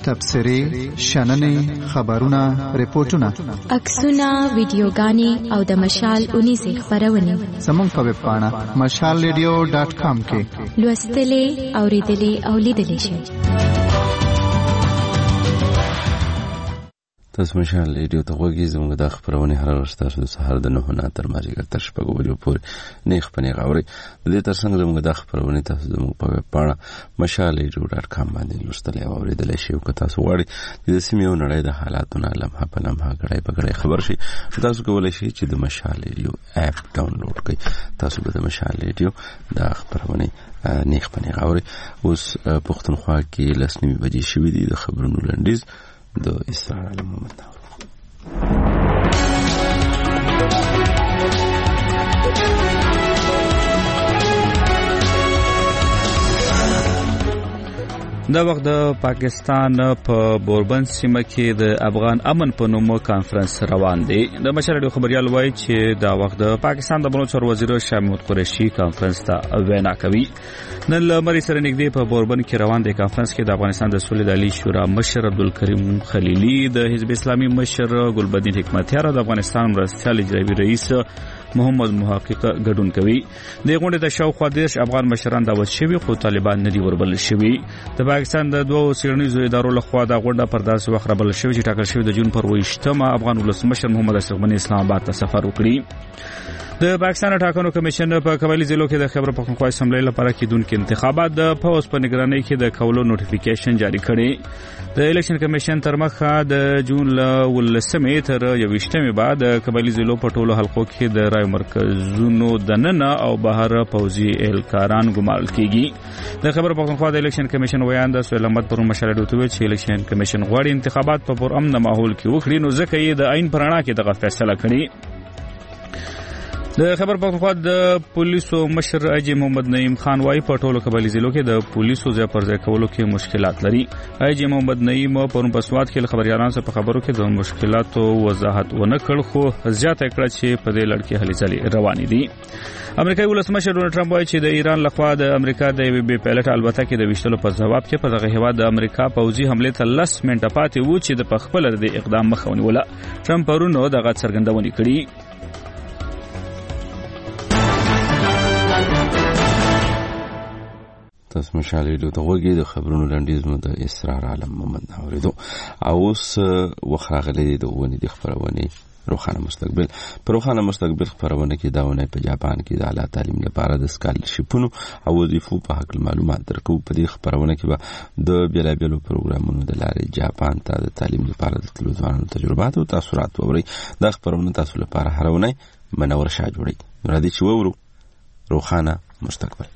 تبصرې شننې خبرونه ریپورتونه عکسونه ویډیوګانې او د مشال اونیزې خبرونه زموږ په ویب پاڼه مشال ریډیو ډاټ کام کې لوستلې اوریدلې او لیدلې شئ. تاسو مشال ریډیو ته غوږی زموږ د خبرونه هر ورځ تاسو د سهار د نهه نه تر مازیګر تر شپږو بجو پورې نیخ پنی غوړي د دې ترڅنګ زموږ د خبرونه تاسو زموږ په ویب پاڼه مشال ریډیو ډاټ کام باندې لوستلې او اوریدلې شئ. که تاسو غواړئ د سیمې او نړۍ د حالاتونو لمحه په لمحه غړای په غړای خبر شئ، تاسو کولی شئ چې د مشال ریډیو اپ ډاونلوډ کړئ. تاسو به د مشال ریډیو د خبرونه نیخ پنی غوړي اوس پښتونخوا کې لسنیمه بجې شوې دي. د خبرونو لنډیز د اسرار عالم محمد ناور. دا وخت د پاکستان په بوربند سیمه کې د افغان امن په نوم کانفرنس روان دی. د مشر خبريال وایي چې دا وخت د پاکستان د بنو چور وزیر شاه محمود قریشي کانفرنس ته وینا کوي. نن لمري سره نږدې په بوربند کې روان دی کانفرنس کې د افغانستان د سولې د عالی شورا مشر عبدالکریم خلیلی، د حزب اسلامي مشر ګلبدین حکمتیار او د افغانستان مرستیال اجرایي رئیس محمد محقق ګډون کوي. د غونډې د شاوخوا دیرش افغان مشران دعوت شوي خو طالبان نه دي وربل شوي. د پاکستان د دوه څېړنیزو ادارو لخوا دا غونډه پر داسې وخت رابل شوې چې ټاکل شوی د جون پر اوویشتمه افغان ولسمشر محمد اشرف غني اسلام آباد ته سفر وکړي. د پاکستان ټاکنو کمیشن په قبایلی ضلعو کې د خیبر پختونخوا اسمبلی لپاره کېدونکو انتخابات د پوز په نگرانۍ کې د کولو نوټیفیکیشن جاری کړي. د الیکشن کمیشن تر مخه د جون ولسمې تر یوویشتمې بعد د قبایلی ضلعو په ټولو حلقو کې د رای مرکزونو دننه او بهر پوځي اهلکاران ګمارل کیږي. د خیبر پختونخوا د الیکشن کمیشن ویان د سهیل احمد پرون مشاله دوی چې الیکشن کمیشن غواړي انتخابات په پرامن ماحول کې وکړي، نو ځکه یې د عین پرانا کې دغه فیصله کړې. د خبر پختونخوا د پولیسو مشر اجي محمد نعیم خان وايي په ټولو قبایلی ضلعو کې د پولیسو ځای پر ځای کولو کې مشکلات لري. اجي محمد نعیم پرون په سواد کې خبريالانو سره په خبرو کې د مشکلاتو وضاحت ونه کړ، خو زیاته کړه چې په دې لړ کې هلې ځلې روانې دي. امریکایي ولسمشر ډونالد ټرمپ وايي چې د ایران لخوا د امریکا د یوې بې پایلټ البته کې د وشتلو په جواب کې په دغه هیواد د امریکا پوځي حمله ته لس منټه پاتې وو چې د پخپل د اقدام مخه ونیوله. ټرمپ پرون دغه څرګندونه کړې. تاسو مشال ریډیو ته غوږی د خبرونو لنډیز مو د اسرار عالم محمد ناور دو او اوس وخراغلي د ونې د خبرونه روخانه مستقبل پر روخانه مستقبل خبرونه کې داونه په جاپان کې د اعلی تعلیم لپاره د سکالرشپونو او وظیفو په حق معلومات درکو. په دې خبرونه کې به د بیلابیلو پروګرامونو د لارې جاپان ته د تعلیم لپاره د تلو ځوانانو تجربات او تاثیرات ووري. دا خبرونه تاسو لپاره هرونه منور شاه جوړي. نو راځي چې وورو روخانه مستقبل.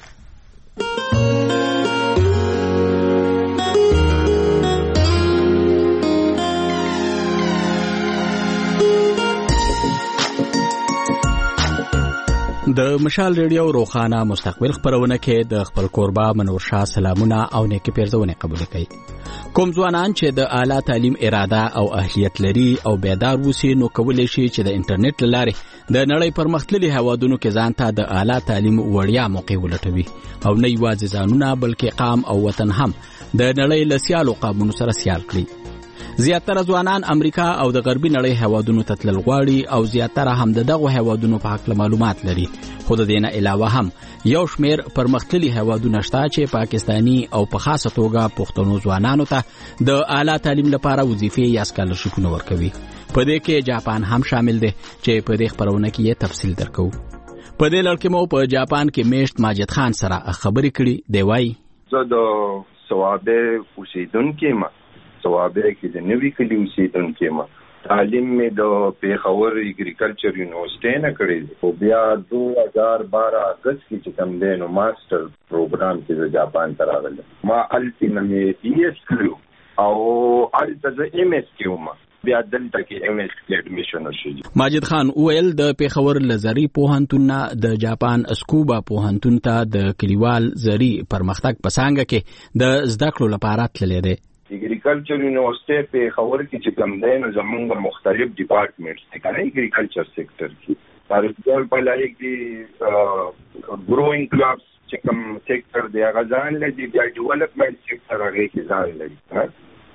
د مشال ریډیو روخانه مستقبل خبرونه کې د خپل کوربا منور شاه سلامونه او نیکی پیرزونه قبول کړي. کوم ځوانان چې د اعلی تعلیم اراده او اهلیت لري او بیدار وسی نو کولای شي چې د انټرنیټ لارې د نړۍ پرمختللي هوادونو کې ځان ته د اعلی تعلیم وړیا موقع ولټوي او نه یوازې ځانونه بلکې قام او وطن هم د نړۍ لسیالو قامونو سره سیال کړي. زیاتره ځوانان امریکا او د غربي نړۍ هوادونو ته تلل غواړي او زیاتره هم دغه هوادونو په حق معلومات لري. خو د دې نه علاوه هم یو شمیر پرمختللي هوادونه شته چې پاکستانی او په خاصه توګه پښتنو ځوانانو ته د اعلی تعلیم لپاره وظیفې یا سکالرشپونه ورکوي. په دې کې جاپان هم شامل دی چې په دې خبرونه کې یې تفصیل درکو. په دې لړ کې مو په جاپان کې میشت ماجد خان سره خبرې کړې. دی وايي زه د ثوابه اوسیدونکو ما ثوابه کې د نوې کلی اوسیدونکو ما تعلیم مې د پیښور اګریکلچر یونیورسيټي نه کړی او بیا دو هزار بارہ اگست کې چې کوم دی نو ماستر پروګرام کې د جاپان ته راغلم. ما الټي مې ای ایس کړو او الټي د ایم ایس کیو ما بیا دلته کې ایم ایس کې اډمیشن وشي. ماجد خان ویل د پیښور لزري پوهنتون د جاپان اسکوبا پوهنتون ته د کلیوال زري پرمختګ پسانګه کې د زده کړو لپاره تللی دی. اګریکلچر یونیورسيټي په خبر کې چې کوم دی نو زمونږ مختلف ډپارټمنټس دي کنه اګریکلچر سېکټر کې پر ایگزامپل لای کې ګروینګ کلابس چې کوم سېکټر دی هغه ځان لري بیا ډیولپمنٹ سېکټر هغه کې ځان لري.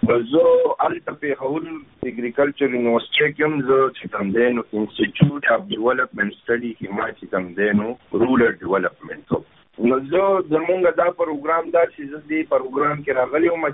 زه الته په هول اګریکلچر یونیورسيټي کې زه چې کوم دینو انسټیټیوټ اف ډیولپمنٹ سټڈی کې ما چې کوم دینو رورل ډیولپمنٹ نو زه زمونږ دا پروګرام دا چې زه دې پروګرام کې راغلی وم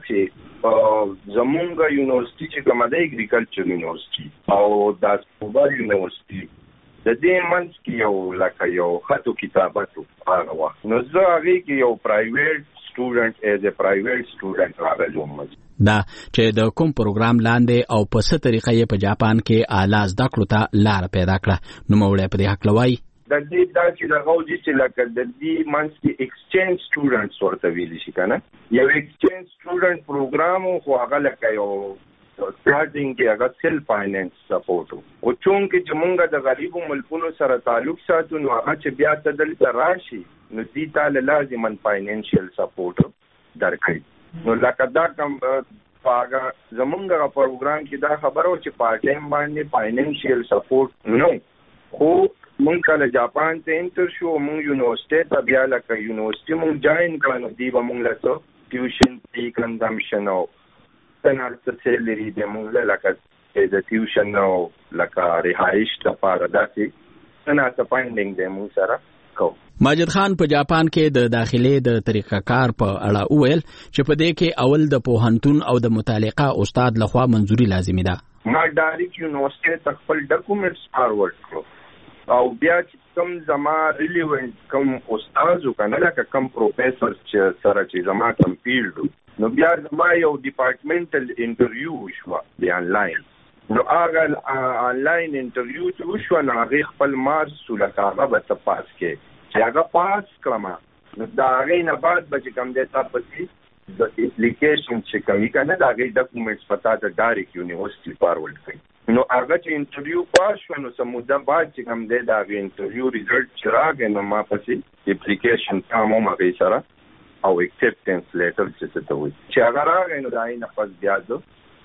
چې زمونږ یونیورسيټي چې کوم د اګریکلچر یونیورسيټي او د سکوبا یونیورسيټي د دې منځ کې یو لکه یو خطو کتابتو هغه وخت نو زه هغه کې یو پرایویټ سټوډنټ ایز ا پرایویټ سټوډنټ راغلی وم دا چې د کوم پروګرام لاندې او په څه طریقه یې په جاپان کې اعلی زده کړو ته لار پیدا کړه نو موږ په دې حق لوي د دې دا چې د غوډي چې لکه د دې منځ کې ایکسچینج سټوډنټس ورته ویل شي کنه یو ایکسچینج سټوډنټ پروګرام خو هغه لکه یو سٹارټینګ کې هغه سیلف فاینانس سپورټ او چون کې چې موږ د غریبو ملکونو سره تعلق ساتو نو هغه چې بیا تدل راشي نو دې ته لازم فاینانشل سپورټ درکړي نو لکه دا کوم هغه زمونږ پروګرام کې دا خبرو چې پارت ټایم باندې فاینانشل سپورټ نو خو مونږ کله جاپان ته انټر شو مونږ یونیورسيټي ته بیا لکه یونیورسيټي مونږ جاین کړو دی به مونږ له ټیوشن فی کنزمپشن او څنګه سیلری د مونږ لکه د ټیوشن او لکه رهایش لپاره داسې څنګه څه فایندینګ د مونږ سره کو ماجد خان په جاپان کې د داخلي د طریقه کار په اړه وویل چې په دې کې اول د پوهنتون او د متعلقه استاد لخوا منځوري لازمي ده ما ډایرکټ یونیورسيټي خپل ډاکومېنټس فارورډ کړو او بیا چې کوم زما ریلیونت کوم استاد وکنه لکه کوم پروفیسور چې سره چې زما کوم فیلډ نو بیا زما یو ډپارټمنټل انټرویو وشو دی آنلاین نو هغه آنلاین انټرویو چې وشو نو هغه خپل مارکس ولکه به تپاس کې چې هغه پاس کړم نو دا هغه نه بعد به کوم د تاسو د اپلیکیشن چې کوي کنه دا هغه ډاکومېنټس پتا ته ډایرکټ یونیورسيټي فارورډ کړي نو هغه چې انټرویو پاس شو نو سموده بعد چې کوم د دا انټرویو ریزلټ چې راغی نو ما پسې اپلیکیشن کوم ما به سره او اکسپټنس لیټر چې څه ته وي چې هغه راغی نو دا نه پس بیا زه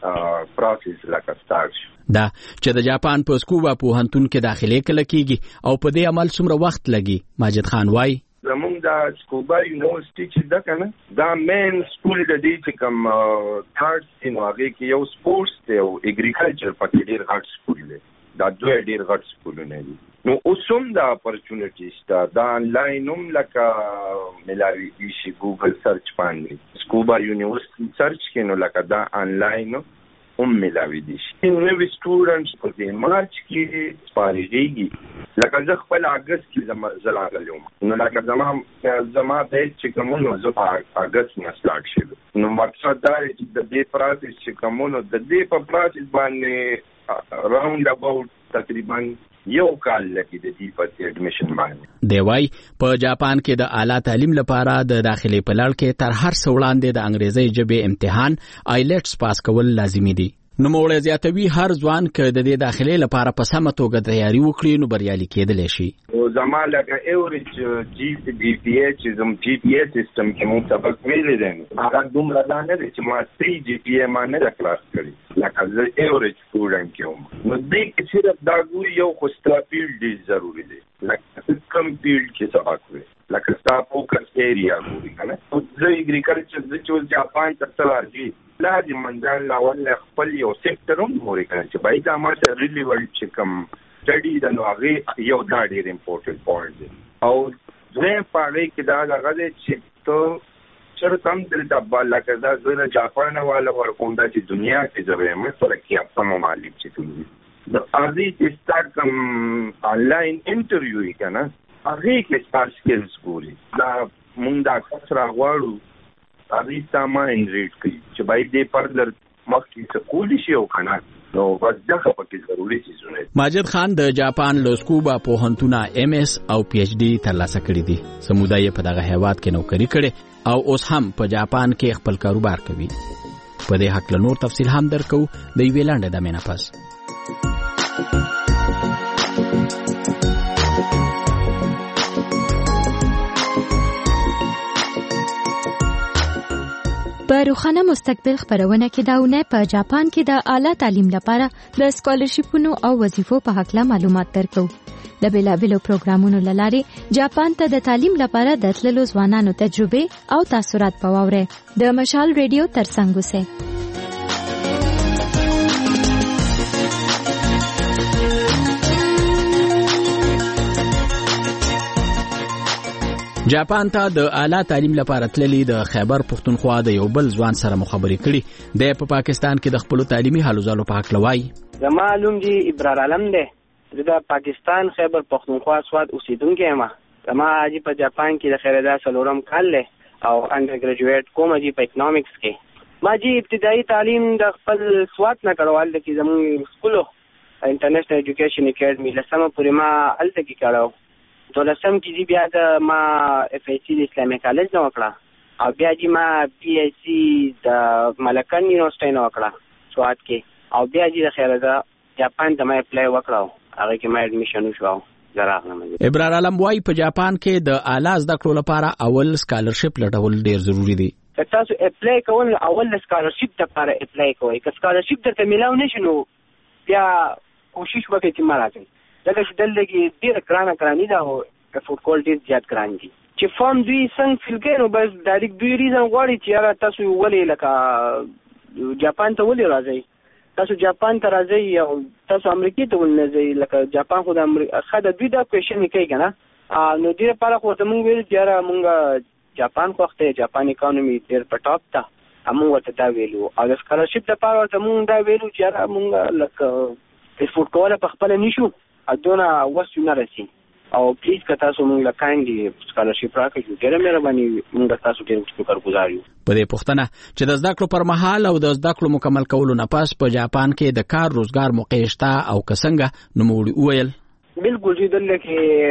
پروسس لکه سٹارټ دا چې د جاپان په سکوبا پوهنتون کې داخله کله کیږي او په دې عمل څومره وخت لګي ماجد خان وای زمونږ د سکوبا یونیورسيټي چې دا کنه دا مین سکول د دې چې کوم ثرډ نو هغه کې یو سپورتس دی او اګریکلچر پکې ډیر غټ سکول دی دا دوه ډیر غټ سکولونه دي نو اوسم دا اپورچونټیز دا د آنلاین هم لکه ملاوي شي ګوګل سرچ باندې سکوبا یونیورسيټي سرچ کې نو لکه دا آنلاین هم ملاوي دي شي نو وی سټوډنټس په دې مارچ کې سپارېږي لکه زه خپل اگست کې زما زلاغلم نو لکه زما زما د چې کومونو زه په اگست نه سٹارټ شوم نو مقصد دا چې د دې پروسس چې کومونو د دې په پروسس باندې راوند اباوت تقریبا یو کال لګي د دې په اډمیشن باندې دی وايي په جاپان کې د اعلی تعلیم لپاره د داخلي په لړ کې تر هر څه وړاندې د انګریزي ژبې امتحان آیلټس پاس کول لازمي دي نو موږ زیاتوي هر ځوان ک د دې داخلي لپاره په سمه توګه تیاری وکړي نو بریالي کېدل شي او زما لکه ایوریج جی پی پی ایچ زم جی پی ایچ سیستم کې مو سبق ویلې دي هغه دومره دا نه دي چې ما سی جی پی ای باندې د کلاس کړی لکه زه ایوریج سټوډنټ یم نو دې کې صرف دا ګوري یو خوستا فیلډ ضروری دی لکه کم فیلډ کې سبق وي لکه تاسو فوکس ایریا ګوري کنه او زه اګریکلچر د چول جاپان ته تلارځي لازم منځل لاول خپل یو سېکټر هم موري کنه چې باید دا ماته ریلیونت چې کوم سټډي د نو هغه یو دا ډیر امپورټنت پوینټ دی او زه په هغه کې دا هغه چې ته چرته هم د بل لکه دا زه جاپان والا ورکوم دا چې دنیا کې زوی مې سره کې خپل ممالک چې کوي د ارزي چې سٹارټ کوم آنلاین انټرویو یې کنه هغه کې سټارټ سکلز ګوري دا مونږ دا څه راغواړو هغه سامان ریډ کوي چې باید دې پردر مخکې څه کولی شي او کنه نو ورځه په ضروري چیزونه ماجد خان د جاپان لوسکوبا پوهنتونه ایم ایس او پی ایچ ډي ترلاسه کړی دي سمودای په دغه هیواد کې نوکری کړي او اوس هم په جاپان کې خپل کاروبار کوي په دې حق له نور تفصیل هم درکو د یوې لنډه د مینه پس په روښانه مستقبل خبرونه کې داونه په جاپان کې د اعلی تعلیم لپاره د سکالرشپونو او وظیفو په حق له معلومات درکو د بیلابیلو پروګرامونو لارې جاپان ته د تعلیم لپاره د تللو ځوانانو تجربه او تاثرات په واوره د مشال ریډیو ترڅنګ وسه جاپان ته د اعلی تعلیم لپاره تللی د خیبر پښتونخوا د یو بل ځوان سره مخابرې کړي د په پاکستان کې د خپل تعلیمي حالو ځالو په حق لوي. زما علوم دي ابرار علم ده د پاکستان خیبر پښتونخوا سواد اوسیدونکو یم. زما اجي په جاپان کې د خیردا سلورم کال له او انډر ګریجویټ کوم دي په اکونومکس کې. ما جی ابتدایي تعلیم د خپل سواد نه کړوال د کې زموږ سکولو انټرنیشنل ایجوکیشن اکیډمي لسمه پورې ما الته کې کړو. دولسم کې بیا د ما اف ای سی د اسلامي کالج نه وکړه او بیا چې ما پی ایچ سی د ملکن یونیورسيټي نه وکړه سواد کې او بیا چې د خیردا جاپان ته ما اپلای وکړو هغه کې ما اډمیشن وشو. ابرار علم وايي په جاپان کې د اعلی زده کړو لپاره اول سکالرشپ لټول ډیر ضروری دی. تاسو اپلای کول اول سکالرشپ لپاره اپلای کوئ که سکالرشپ درته ملاو نشي نو بیا کوشش وکړئ چې مراتب دغه چې دلته ډېر ګرانه ګراني ده او افورډ کول ډېر زیات ګران دي چې فارم دوی څنګه فیل کوي نو بس ډایرکټ دوی ریزن غواړي چې یاره تاسو ولې لکه جاپان ته ولې راځئ تاسو جاپان ته راځئ او تاسو امریکې ته ولې نه ځئ لکه جاپان خو د امریکا ښه د دوی دا کوېشن یې کوي که نه نو دې لپاره خو ورته مونږ ویل چې یاره مونږ جاپان خوښ دی جاپان اکانومي ډېر په ټاپ ده مونږ ورته دا ویلو او د سکالرشپ لپاره ورته مونږ دا ویلو چې یاره مونږ لکه افورډ کولی په خپله نشو دونه وس نه رسي او پلیز که تاسو موږ له کاندي سکالرشپ راکړئ ډېره مهرباني موږ تاسو ډېر شکرګزار یو. په دې پوښتنه چې د زده کړو پر مهال او د زده کړو مکمل کولو نه پس په جاپان کې د کار روزګار موقع شته او که څنګه نوموړي وویل بالکل چې دلته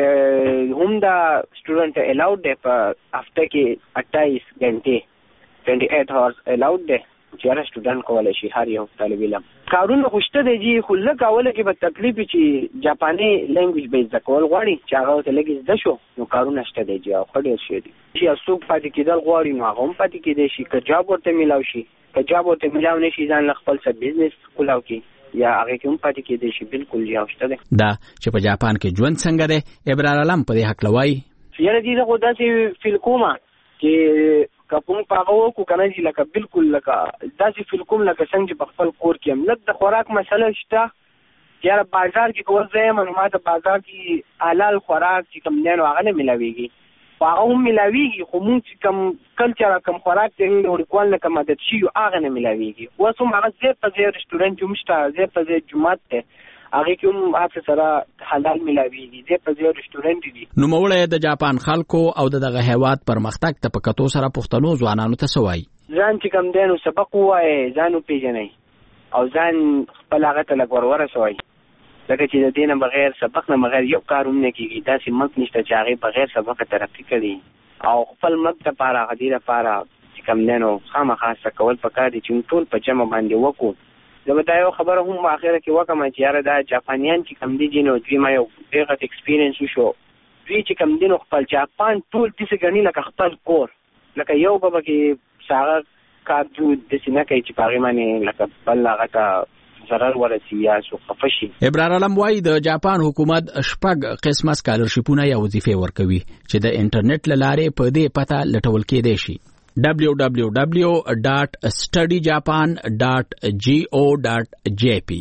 کې هم دا سټوډنټ الاؤډ دی په هفته کې اټایس غنټې ټوینټي ایټ هاورز الاؤډ دی چې هر سټوډنټ کولی شي هر یو طالب علم کارونه خو شته دی چې خو لږ اوله کې به تکلیف چې جاپاني لینګویج به زده کول غواړي چې هغه ورته لږ زده شو نو کارونه شته دی چې او ښه ډېر شی دي چې یو څوک پاتې کېدل غواړي نو هغه هم پاتې کېدی شي که جاب ورته میلاو شي که جاب ورته میلاو نه شي ځان له خپل څه بزنس کولاو کړي یا هغې کې هم پاتې کېدی شي بالکل یو شته دی. دا چې په جاپان کې ژوند څنګه دی ابرار علم په دې هکله وایي یاره دې زه خو داسې فیل کومه چې که موږ په هغه وکړو که نه چې لکه بالکل لکه داسې فیل کوم لکه څنګه چې په خپل کور کې یم لږ د خوراک مسله شته چې یاره بازار کې که اوس زه یم نو ما ته بازار کې حلال خوراک چې کوم دی نو هغه نه میلاویږي خو هغه هم میلاویږي خو مونږ چې کوم کلچر کوم خوراک دی وړوکوال نه کوم عادت شي هغه نه میلاویږي اوس هم هغه ځای په ځای رسټورنټ هم شته ځای په ځای جومات دی هغه کې هم هڅه سره حلال ملاويږي ځکه په ځای رسټورنټ دي. نوموړی د جاپان خلکو او دغه هیواد پرمختګ ته په کتو سره پښتنو ځوانانو ته سوای ځان چې کوم دینو سبق وایي ځان پیژنئ او ځان خپل هغه ته لګور ورسوي لکه چې د دینه بغیر سبق نه بغیر یو کار هم نه کیږي داسې ملک نشته چې هغه بغیر سبق ترقی کړي او خپل ملک لپاره غدیره لپاره چې کوم دینو خامخا څه کول پکار دي چې ټول په جمع باندې وکړو. زه دا یو خبره هم په اخره کې وکم چې یاره دا جاپانیان چې کوم دي نو دوی ما یو ډېر غټ ایکسپیرینس وشو دوی چې کوم دي نو خپل جاپان ټول داسې ګڼي لکه خپل کور لکه یو به پکې هغه کار داسې نه کوي چې په هغې باندې لکه بل هغه ته ضرر ورسي یا څوک خفه شي. ابرار علم وایي د جاپان حکومت شپږ قسمه سکالرشپونه یا وظیفې ورکوي چې د انټرنیټ له لارې په دې پته لټول کېدی شي. دبلیو دبلیو دبلیو ډاټ سټډي جاپان ډاټ جی او ډاټ جی پی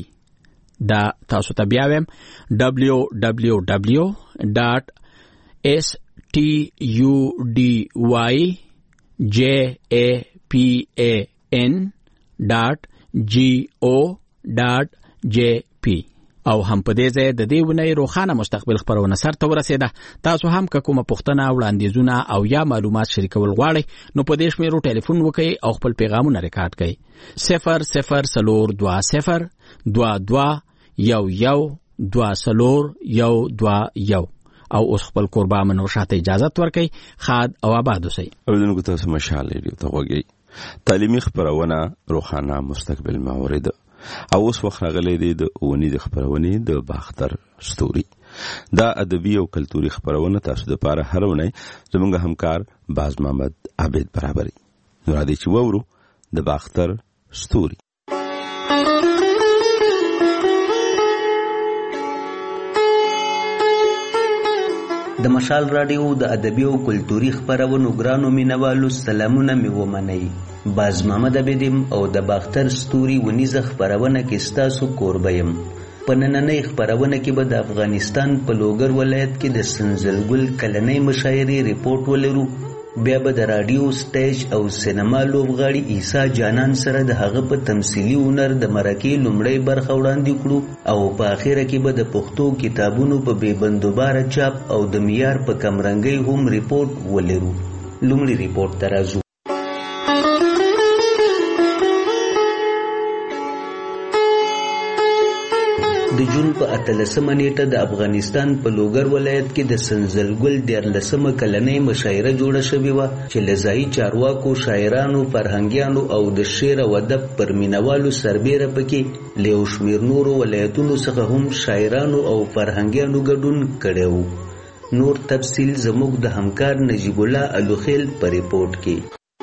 دا تاسو ته بیا ویم دبلیو دبلیو دبلیو ډاټ اس ټي یو ډي واي جی اے پی اے ان ډاټ جی او ډاټ جی پی او هم په دې ځای د دې ونې روخانه مستقبل خبرونه سر ته ورسېده. تاسو هم که کومه پوښتنه وړاندیزونه او یا معلومات شریکول غواړئ نو په دې شمیرو ټلیفون وکړئ او خپل پیغامونه ریکارډ کړئ صفر صفر څلور دوه صفر دوه دوه یو یو دوه څلور یو دوه یو او اوس خپل قربا منو شاته اجازه ورکړئ. خاد او آباد اوسئ. اوریدونکو تاسو مشال ریډیو ته غوږی تعلیمي خبرونه روخانه مستقبل ماورد او اوس وخت راغلی دی د اونۍ د خبرونې د باختر ستوري دا ادبي او کلتوري خبرونه تاسو د پاره هر ونی زموږ همکار باز محمد عابد برابرۍ نو را دي چې وورو د باختر ستوري. د مشال رادیو د ادبي او کلتوري خبرونو ګرانو مینوالو سلامونه مې ومنئ. باز محمد عابدم او د باختر ستوري ونیزه خبرونه کې ستاسو کوربه یم. په نننۍ خپرونه کې به د افغانستان په لوګر ولایت کې د سنځلګل کلنۍ مشاعرې ریپورت ولرو. بیا به د راډیو سټیج او سینما لوبغاړي عیسی جانان سره د هغه په تمثیلي هنر د مرکې لومړی برخه وړاندې کړو او په اخره کې به د پښتو کتابونو په بې بندوباره چاپ او د معیار په کمرنګۍ هم ریپورت ولرو. لومړی ریپورت ته راځو. د جون په اتلسمه نیټه د افغانستان په لوګر ولایت کې د سنځلګل دیارلسمه کلنۍ مشاعره جوړه شوې وه چې له ځایي چارواکو، شاعرانو، فرهنګیانو او د شعر او ادب پر مینوالو سربیره پکې له یو شمېر نورو ولایتونو څخه هم شاعرانو او فرهنګیانو ګډون کړی و. نور تفصیل زموږ د همکار نجیب الله الوخیل په ریپورت کې.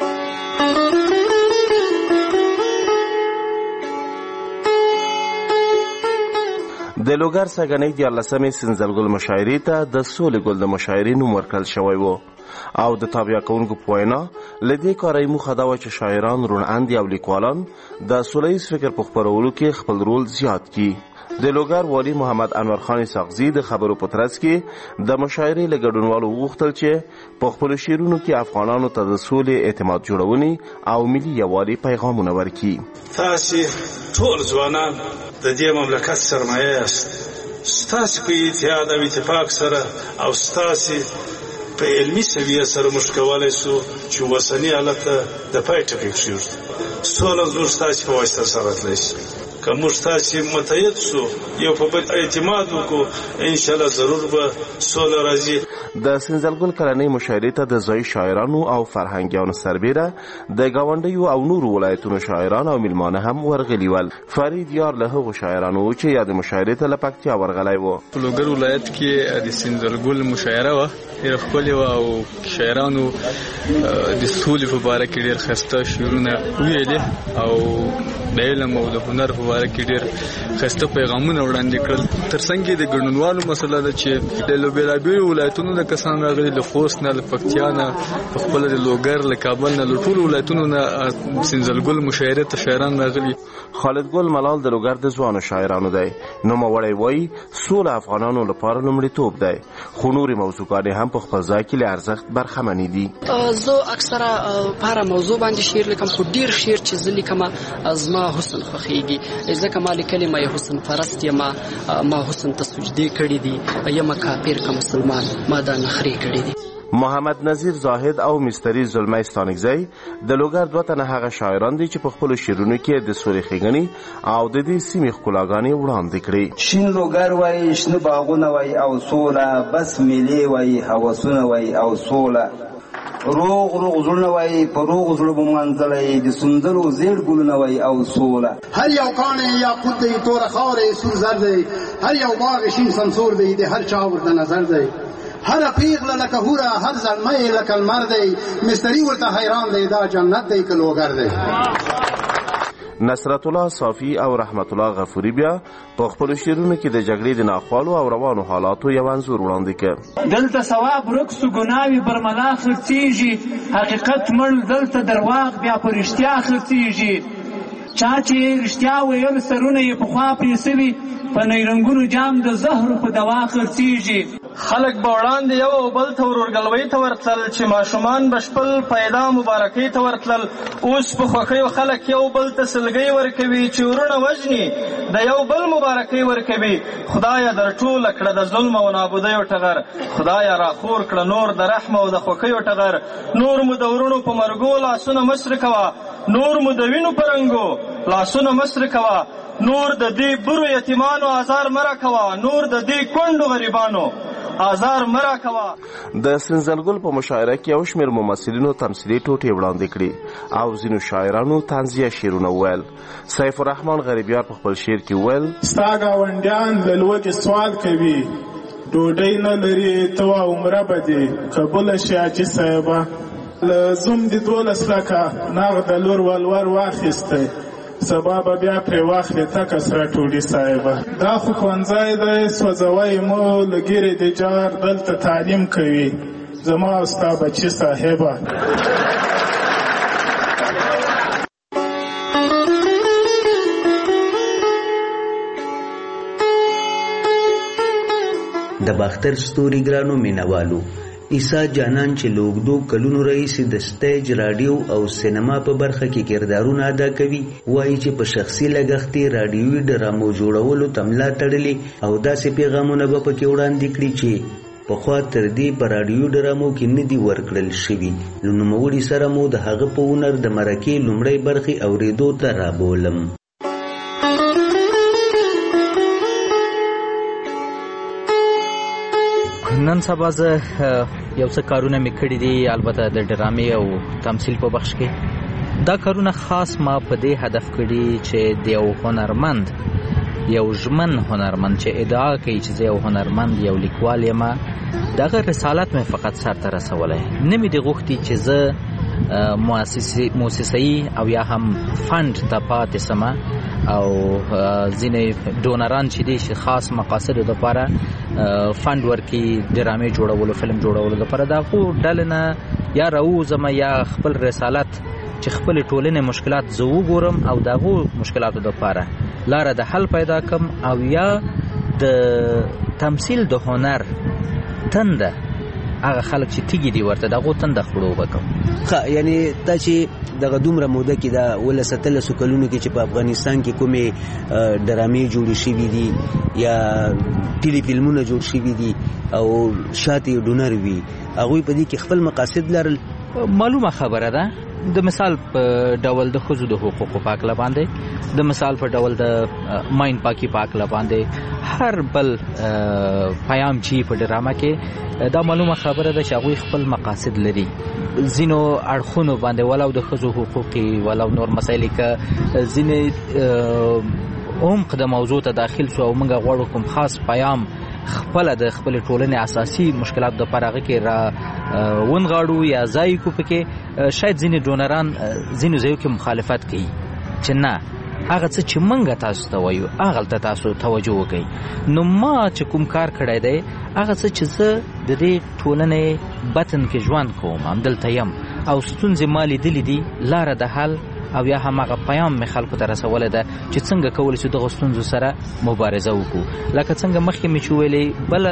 د لوګر سږنۍ دیارلسمې سنځلګل مشاعرې ته د سولې ګل د مشاعرې نوم ورکړل شوی و او د تابع کوونکو په وینا له دې کاره یې موخه دا وه چې شاعران، روڼاندې او لیکوالان د سوله ییز فکر په خپرولو کې خپل رول زیات کړي. د لوګر والي محمد انور خان ساغزي د خبرو په ترڅ کې د مشاعرې له ګډونوالو وغوښتل چې په خپلو شعرونو کې افغانانو ته د سولې، اعتماد جوړونې او ملي یووالي پیغامونه ورکړي. تاسې ټول ځوانان د دې مملکت سرمایه یاست. ستاسې په اتحاد او اتفاق سره او ستاسې په علمي سویه سره موږ کولی سو چې اوسني حالت ته د پای ټکی کښېږدو. سوله زموږ ستاسې په واسطه سره راتلی شي. که موږ تاسې متحد سو، یو په بل اعتماد وکړو، انشاءالله ضرور به سوله راځي. د سنځلګل کلنۍ مشاعرې ته د ځایي شاعرانو او فرهنګیانو سربیره د ګاونډیو او نورو ولایتونو شاعران او میلمانه هم ورغلي ول. فرید یار له هغو شاعرانو و چې یا د مشاعرې ته له پکتیا ورغلی و. په لوګر ولایت کې د سنځلګل مشاعره وه، ډېره ښکلې وه او شاعرانو د سولې په باره کې ډېر ښایسته شعرونه ویلې او د علم او د هنر په باره کې ډېر ښایسته پیغامونه وړاندې کړل. تر څنګ یې د ګډونوالو مسله ده چې له بېلابېلو ولایتونو د کسان راغلي، له خوست نه، له پکتیا نه، پخپله د لوګر، له کابل نه، له ټولو ولایتونو نه سنځلګل مشاعرې ته شاعران راغلي. خالد ګل ملال د لوګر د ځوانو شاعرانو دی. نوموړی وایي سوله افغانانو لپاره لومړیتوب دی، خو نورې موضوعګانې هم په خپل ځای کې له ارزښت برخمنې دي. زه اکثره په هره موضوع باندې شعر لیکم، خو ډېر شعر چې زه لیکم زما حسن خوښېږي، ځکه ما لیکلي ما یې حسن پرست یم، ما حسن ته سجدې کړي دي، یم کافر که مسلمان، ما دا نخرې کړي دي. محمد نظیر زاهد او مستری زلمی ستانکزی د لوګر دوه تنه هغه شاعران دي چې په خپلو شعرونو کې د سولې ښېګڼې او د دې سیمې ښکلاګانې وړاندې کړي. شین لوګر وایي، شنه باغونه وایي او سوله، بس مېلې وایي، هوسونه وایي او سوله، روغ روغ زړونه وایي، په روغ زړه به منځلی، د سندرو زیړ ګلونه وایي او سوله. هر یو کاڼی یاقوت دی، توره خاورې سور زر دی، هر یو باغ شین سمسور دی، د هر چا ورته نظر دی. هر پیغله لکه هوره، هر زلمی لکه لمر دی، مستری ورته حیران دی، دا جنت دی که لوګر دی. نصرت الله صافی او رحمت الله غفوری بیا په خپلو شعرونو کې د جګړې د ناخوالو او روانو حالاتو یو انځور وړاندې کړ. دلته ثواب ورک سو، ګناوې برملا خرڅېږي، حقیقت مړ دلته درواغ بیا په رښتیا خرڅېږي. چا چې رښتیا ویل سرونه یې پخوا پرې سوي، په نیرنګونو جام د زهرو په دوا خرڅېږي. خلک به وړاندې یو او بل ته ورورګلوۍ ته ورتلل، چې ماشومان به شپل پیدا مبارکۍ ته ورتلل. اوس په خوښیو خلک یو بل ته سلګۍ ورکوي، چې ورونه وژني د یو بل مبارکۍ ورکوي. خدایه در ټوله کړه د ظلم او نابودیو ټغر، خدایه راخور کړه نور د رحم او د خوښیو ټغر. نور مو د ورونو په مرګو لاسونه مصر کوه، نور مو د وینو په رنګو لاسونه مصر کوه. نور د دې برو یتیمانو آزار مره کوه، نور د دې کونډو غریبانو آزار مرا کوا. د سنځلګل په مشاعره کې یو شمېر ممثلینو تمثیلي ټوټې وړاندې کړي او ځینو شاعرانو طنزیه شعرونه وویل. سیف الرحمن غریبیار په خپل شعر کې وویل ستا ګاونډیان له لوږې سوال کوي، ډوډۍ نه لري ته وا عمره به دې قبوله شي حاجي صاحبه. له زوم دې دولس لکه نغد لور ولور واخیستی، سبا به بیا پرې واخلې تکه سره ټولي صاحبه. دا خو ښوونځی دی سوځوی مو له ګیرې د جار، دلته تعلیم کوي زما او ستا بچي صاحبه. باختر ستوري ګرانو مینوالو، عیسی جانان چې لوګدو کلونو رئیس د سټیج، رادیو او سینما په برخه کې کردارونه ادا کوي، وایي چې په شخصي لګښت رادیوي ډرامو جوړولو تملا تړلې او داسې پیغامونه به پکې وړاندې کړي چې پخوا تر دې په رادیو ډرامو کې نه دي ورکړل شوي. نو نوموړي سره مو د هغه په هنر د مرکې لومړۍ برخې اورېدو ته رابولم. نن سبا زه یو څه کارونه مې کړي دي، البته د ډرامې او تمثیل په بخش کې. دا کارونه خاص ما په دې هدف کړي چې د یو هنرمند، یو ژمن هنرمند چې ادعا کوي چې زه یو هنرمند، یو لیکوال یم، دغه رسالت مې فقط سرته رسولی. نه مې دې غوښتي چې زه موسسه‌ای او یا هم فند ته پاتې سمه او ځینې ډونران چې دي چې خاص مقاصدو دپاره فند ورکړي ډرامې جوړولو، فلم جوړولو دپاره، د هغو ډلې نه یا راووځم یا خپل رسالت چې خپل ټولنې مشکلات زه وګورم او د هغو مشکلاتو دپاره لاره د حل پیدا کم، او یا د تمثیل د هنر تنده هغه خلک چې تیږي دي ورته دغه تنده خړوب وکم. ښه، یعنی دا چې دغه دومره موده کې دا ولس اتلسو کلونو کې چې په افغانستان کې کومې ډرامې جوړې شوي دي یا ټیلی فلمونه جوړ شوي دي او شاته ډونر وي، هغوی په دې کې خپل مقاصد لرل. معلومه خبره ده. د مثال په ډول د ښځو د حقوقو په هکله باندې، د مثال په ډول د ماین پاکي په هکله باندې، هر بل پیام چې په ډرامه کې، دا معلومه خبره ده چې هغوی خپل مقاصد لري. ځینو اړخونو باندې ولو د ښځو حقوقي ولو نور مسایل که ځینې عمق د موضوع ته داخل شو او موږ غواړو کوم خاص پیام خپل د خپل ټولنې اساسي مشکلات د پرغه کې را ونغاړو یا ځای کو پکې، شاید ځینې ډونران ځینو ځایو کې مخالفت کوي چې نه هغه څه چې منګه تاسو ته وایو هغه ته تاسو توجه وکړئ. نو ما چې کوم کار کړی دی هغه څه چې زه د دې ټولنې بطن کې ژوند کوم، همدلته یم او ستونزې ما لیدلې دي، لاره د حل او یا هماغه پیام مې خلکو ته رسولی ده چې څنګه کولی شو دغه ستونزو سره مبارزه وکړو. لکه څنګه مخکې مې چې ویلې، بله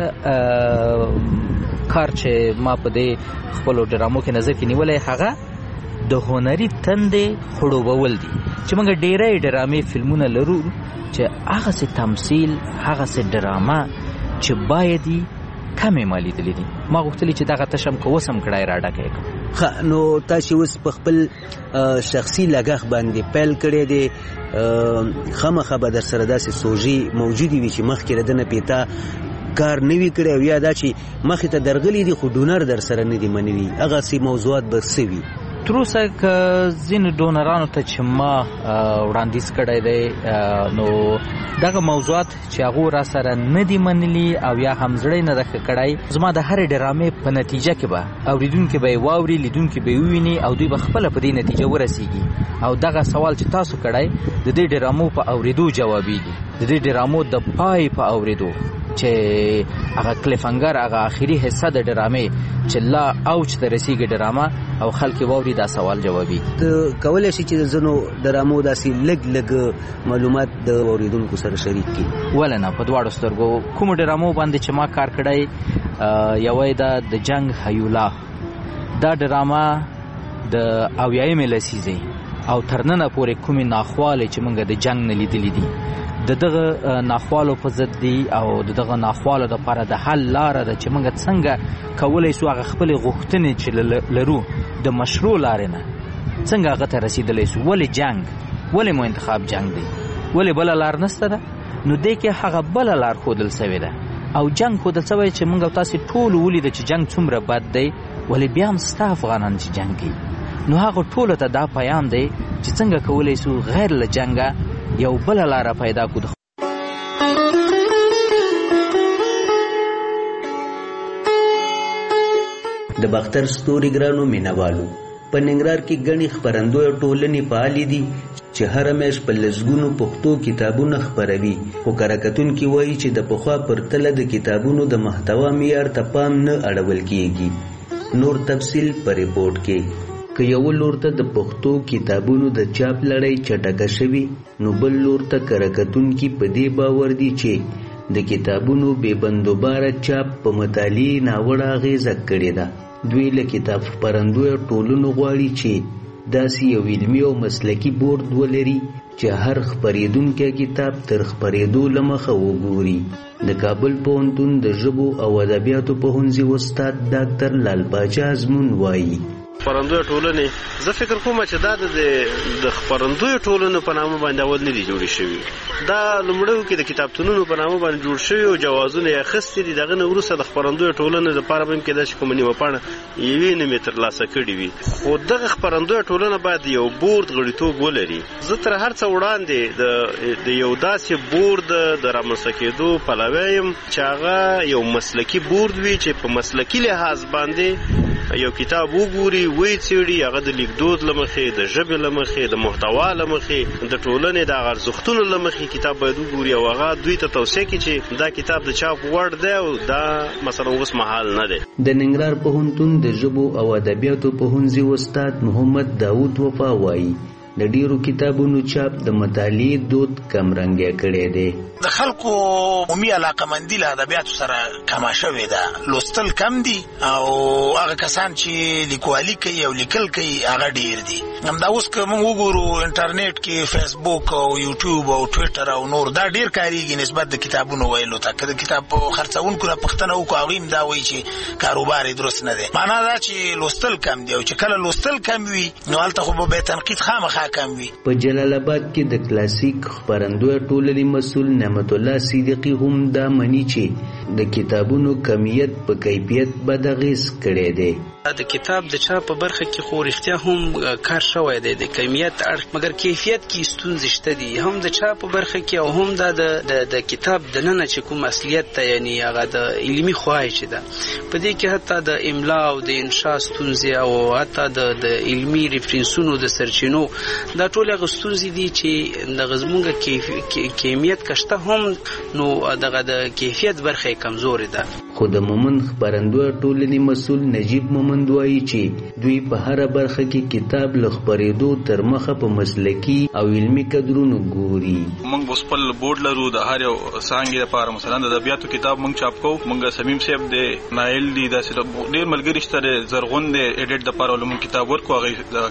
کار چې ما په دې خپلو ډرامو کې نظر کې نیولی هغه د هنري تندې خړوبول دي چې موږ ډېری ډرامې فلمونه لرو چې هغسې تمثیل، هغسې ډرامه چې بایدي کمې ما لیدلې دي. ما غوښتلې چې دغه تشم که اوس هم کړای را ډکه کړم. ښه، نو تاسې اوس په خپل شخصي لګښت باندې پیل کړی دی، خامخا به در سره داسې سوژې موجودې وي چې مخکې له دنه پیتا کار نه وي کړی او یا دا چې مخې ته درغلي دي خو ډونر در سره نه دي منلي، هغسې موضوعات به څه وي؟ تر اوسه که ځینو ډونرانو ته چې ما وړاندیز کړی دی، نو دغه موضوعات چې هغو را سره نه دي منلي او یا هم زړه نه ده ښه کړی، زما د هرې ډرامې په نتیجه کې به اورېدونکي به یې واوري، لیدونکي به یې وویني او دوی به خپله په دې نتیجه ورسیږي. او دغه سوال چې تاسو کړی د دې ډرامو په اورېدو جوابیږي، د دې ډرامو د پای په اورېدو چې هغه کلیفنګر، هغه آخري حصہ د ډرامې چې لا اوج ته رسیږي ډرامه او خلک واوري، دا سوال جوابي. ته کولای شي چې د ځینو ډرامو داسې لږ لږ معلومات د اوریدونکو سره شریک کړي؟ ولې نه، په دواړو سترګو. کومو ډرامو باندې چې ما کار کړی، یوه یې ده د جنګ هیولا. دا ډرامه د اویایمې لسیزې او تر ننه پورې کومې ناخوالې چې موږ د جنګ نه لیدلې دي د دغه ناخوالو په ضد دی او د دغه ناخوالو دپاره د حل لاره ده چې موږ څنګه کولی شو هغه خپلې غوښتنې چې لرو د مشروع لارې نه څنګه هغه ته رسېدلی شو. ولې جنګ، ولې مو انتخاب جنګ دی، ولې بله لار نشته ده؟ نو دې کې هغه بله لار ښودل سوې ده او جنګ ښودل سوی چې موږ او تاسې ټولو ولیده چې جنګ څومره بد دی، ولې بیا هم ستا افغانان چې جنګ کوي. نو هغه ټولو ته دا پیام دی چې څنګه کولی شو غیر له جنګه یو بله لاره پیدا کړو. د باختر ستوري ګرانو مینوالو، په ننګرهار کې ګڼې خپرندوی ټولنې فعالې دي چې هره میاشت په لسګونو پښتو کتابونه خپروي، خو کره کتونکي وایي چې د پخوا پرتله د کتابونو د محتوا معیار ته پام نه اړول کیږي. نور تفصیل په ریپورت کې. که یو لور ته د پښتو کتابونو د چاپ لړۍ چټکه شوي، نو بل لور ته کره کتونکي په دې باور دي چې د کتابونو بې بندوباره چاپ په مطالعې ناوړه اغېزه کړې ده. دوی له کتاب خپرندویو ټولنو غواړي چې داسې یو علمي او مسلکي بورډ ولري چې هر خپرېدونکی کتاب تر خپرېدو له مخه وګوري. د کابل پوهنتون د ژبو او ادبیاتو پوهنځي استاد ډاکټر لال باچا ازمون وایي خپرندوی ټولنې زه فکر کوم چې دا د خپرندوی ټولنو په نامه باندې اول نه دي جوړې شوي. دا لومړیو کې د کتابتونونو په نامه باندې جوړ شوي او جوازونه یې اخیستي دي. دغه نه وروسته د خپرندوی ټولنې لپاره به هم کېدای شي کومه نیمه پاڼه یوې نیمې ترلاسه کړي وي. خو دغه خپرندوی ټولنه باید یو بورډ غړیتوب ولري. زه تر هر څه وړاندې د یو داسې بورډ د رامنځته کېدو پلوی یم چې هغه یو مسلکي بورډ وي چې په مسلکي لحاظ باندې یو کتاب وګوري وی څېړي، هغه د لیکدود له مخې، د ژبې له مخې، د محتوا له مخې، د ټولنې د هغه ارزښتونو له مخې کتاب باید وګوري او هغه دوی ته توصیه کړي چې دا کتاب د چاپ وړ دی او دا مثلا اوس مهال نه دی. د ننګرهار پوهنتون د ژبو او ادبیاتو پوهنځي استاد محمد داود وفا وایي د ډیرو کتابونو چاپ د مطالعې دود کمرنګه کړي دي. د خلکو عمومي علاقمندي له ادبیاتو سره کمه شوې ده، لوستل کم دي او هغه کسان چې لیکوالي کوي او لیکل کوي هغه ډیر دي. همدا اوس که موږ وګورو انټرنیټ کې فیسبوک او یوټیوب او ټویټر او نور دا ډیر کاریږي نسبت د کتابونو ویلو ته. که د کتاب خرڅونکو نه پوښتنه وکړو هغوی هم دا وایي چې کاروبار یې درست نه دی. معنا دا چې لوستل کم دي او چې کله لوستل کم وي نو هلته خو به تنقید خامخا کم وي. په جلال آباد کې د کلاسیک خپرندوی ټولنې مسؤل نعمت الله صدیقي هم دا مني چې د کتابونو کمیت په کیفیت بد اغېز کړی دی. د کتاب د چاپ په برخه کې خو رښتیا هم کار شوی دی د کمیت اړخ، مګر کیفیت کې ستونزې شته دي، هم د چاپ په برخه کې او هم د د کتاب د ننه چې کوم اصلیت ته یعنی هغه د علمي خواهی چې ده په دې کې حتی د املا او د انشاء ستونزې او حتی د د علمي ریفرنسونو د سرچینو دا ټول هغه ستونزې دي چې د غزمونګه کیمیت کشته هم نو دغه د کیفیت برخه کمزوري ده. خو د مومن خپرندوی ټولنې مسؤل نجیب مومند وایي چې دوی په هر برخه کې کتاب له خپرېدو تر مخه په مسلکي او علمي کدرونو ګوري. موږ اوس خپل بورډ لرو د هر یو څانګې لپاره. مثلا د ادبیاتو کتاب موږ چاپ کوو، موږ سمیم صاحب دی، نایل دی، داسې ډېر ملګري شته دی، زرغون دی ایډیټ دپاره ولې موږ کتاب ورکو هغې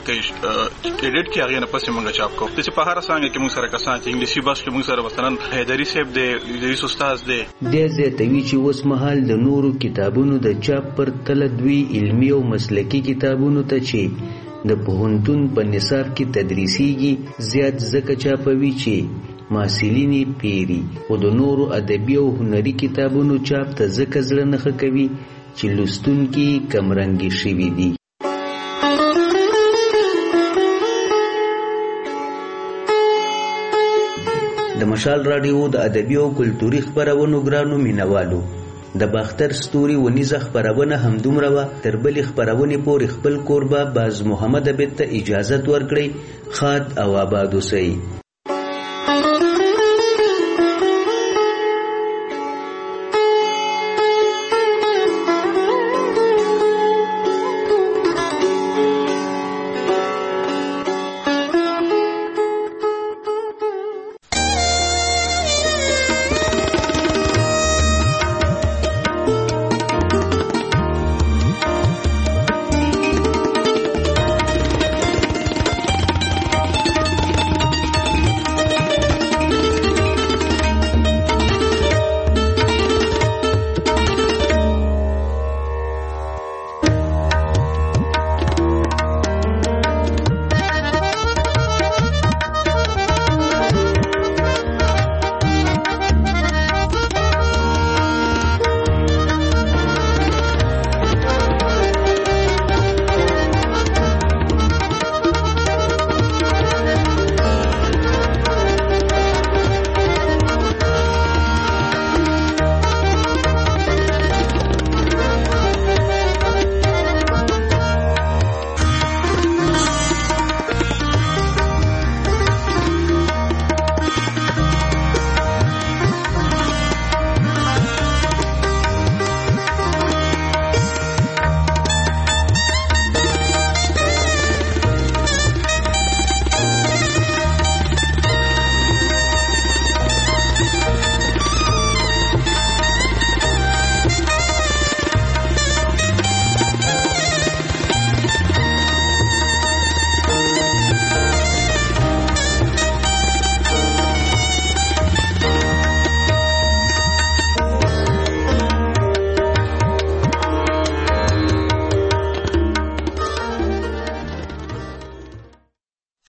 ایډیټ کې هغې نه پسې موږ چاپ کوو. داسې په هره څانګه کې موږ سره کسان چې انګلیسي بس کې موږ سره مثلا حیدري صاحب دی، ادریس استاد دی. دی زیاتوي چې اوس مهال د نورو کتابونو د چاپ پر تله دوی علمي او مسلکي کتابونو ته چې د پوهنتون په نصاب کې تدریسیږي زیات ځکه چاپوي چې محصلین یې پیري، خو د نورو ادبي او هنري کتابونو چاپ ته ځکه زړه نه ښه کوي چې لوستونکي کمرنګې شوي دي. د مشال راډیو د ادبي او کلتوري خپرونو ګرانو مینوالو، د باختر ستوري ونیزه خپرونه همدومره وه. تر بلې خپرونې پورې خپل کوربه باز محمد عبید ته اجازت ورکړئ. ښاد او آباد اوسئ.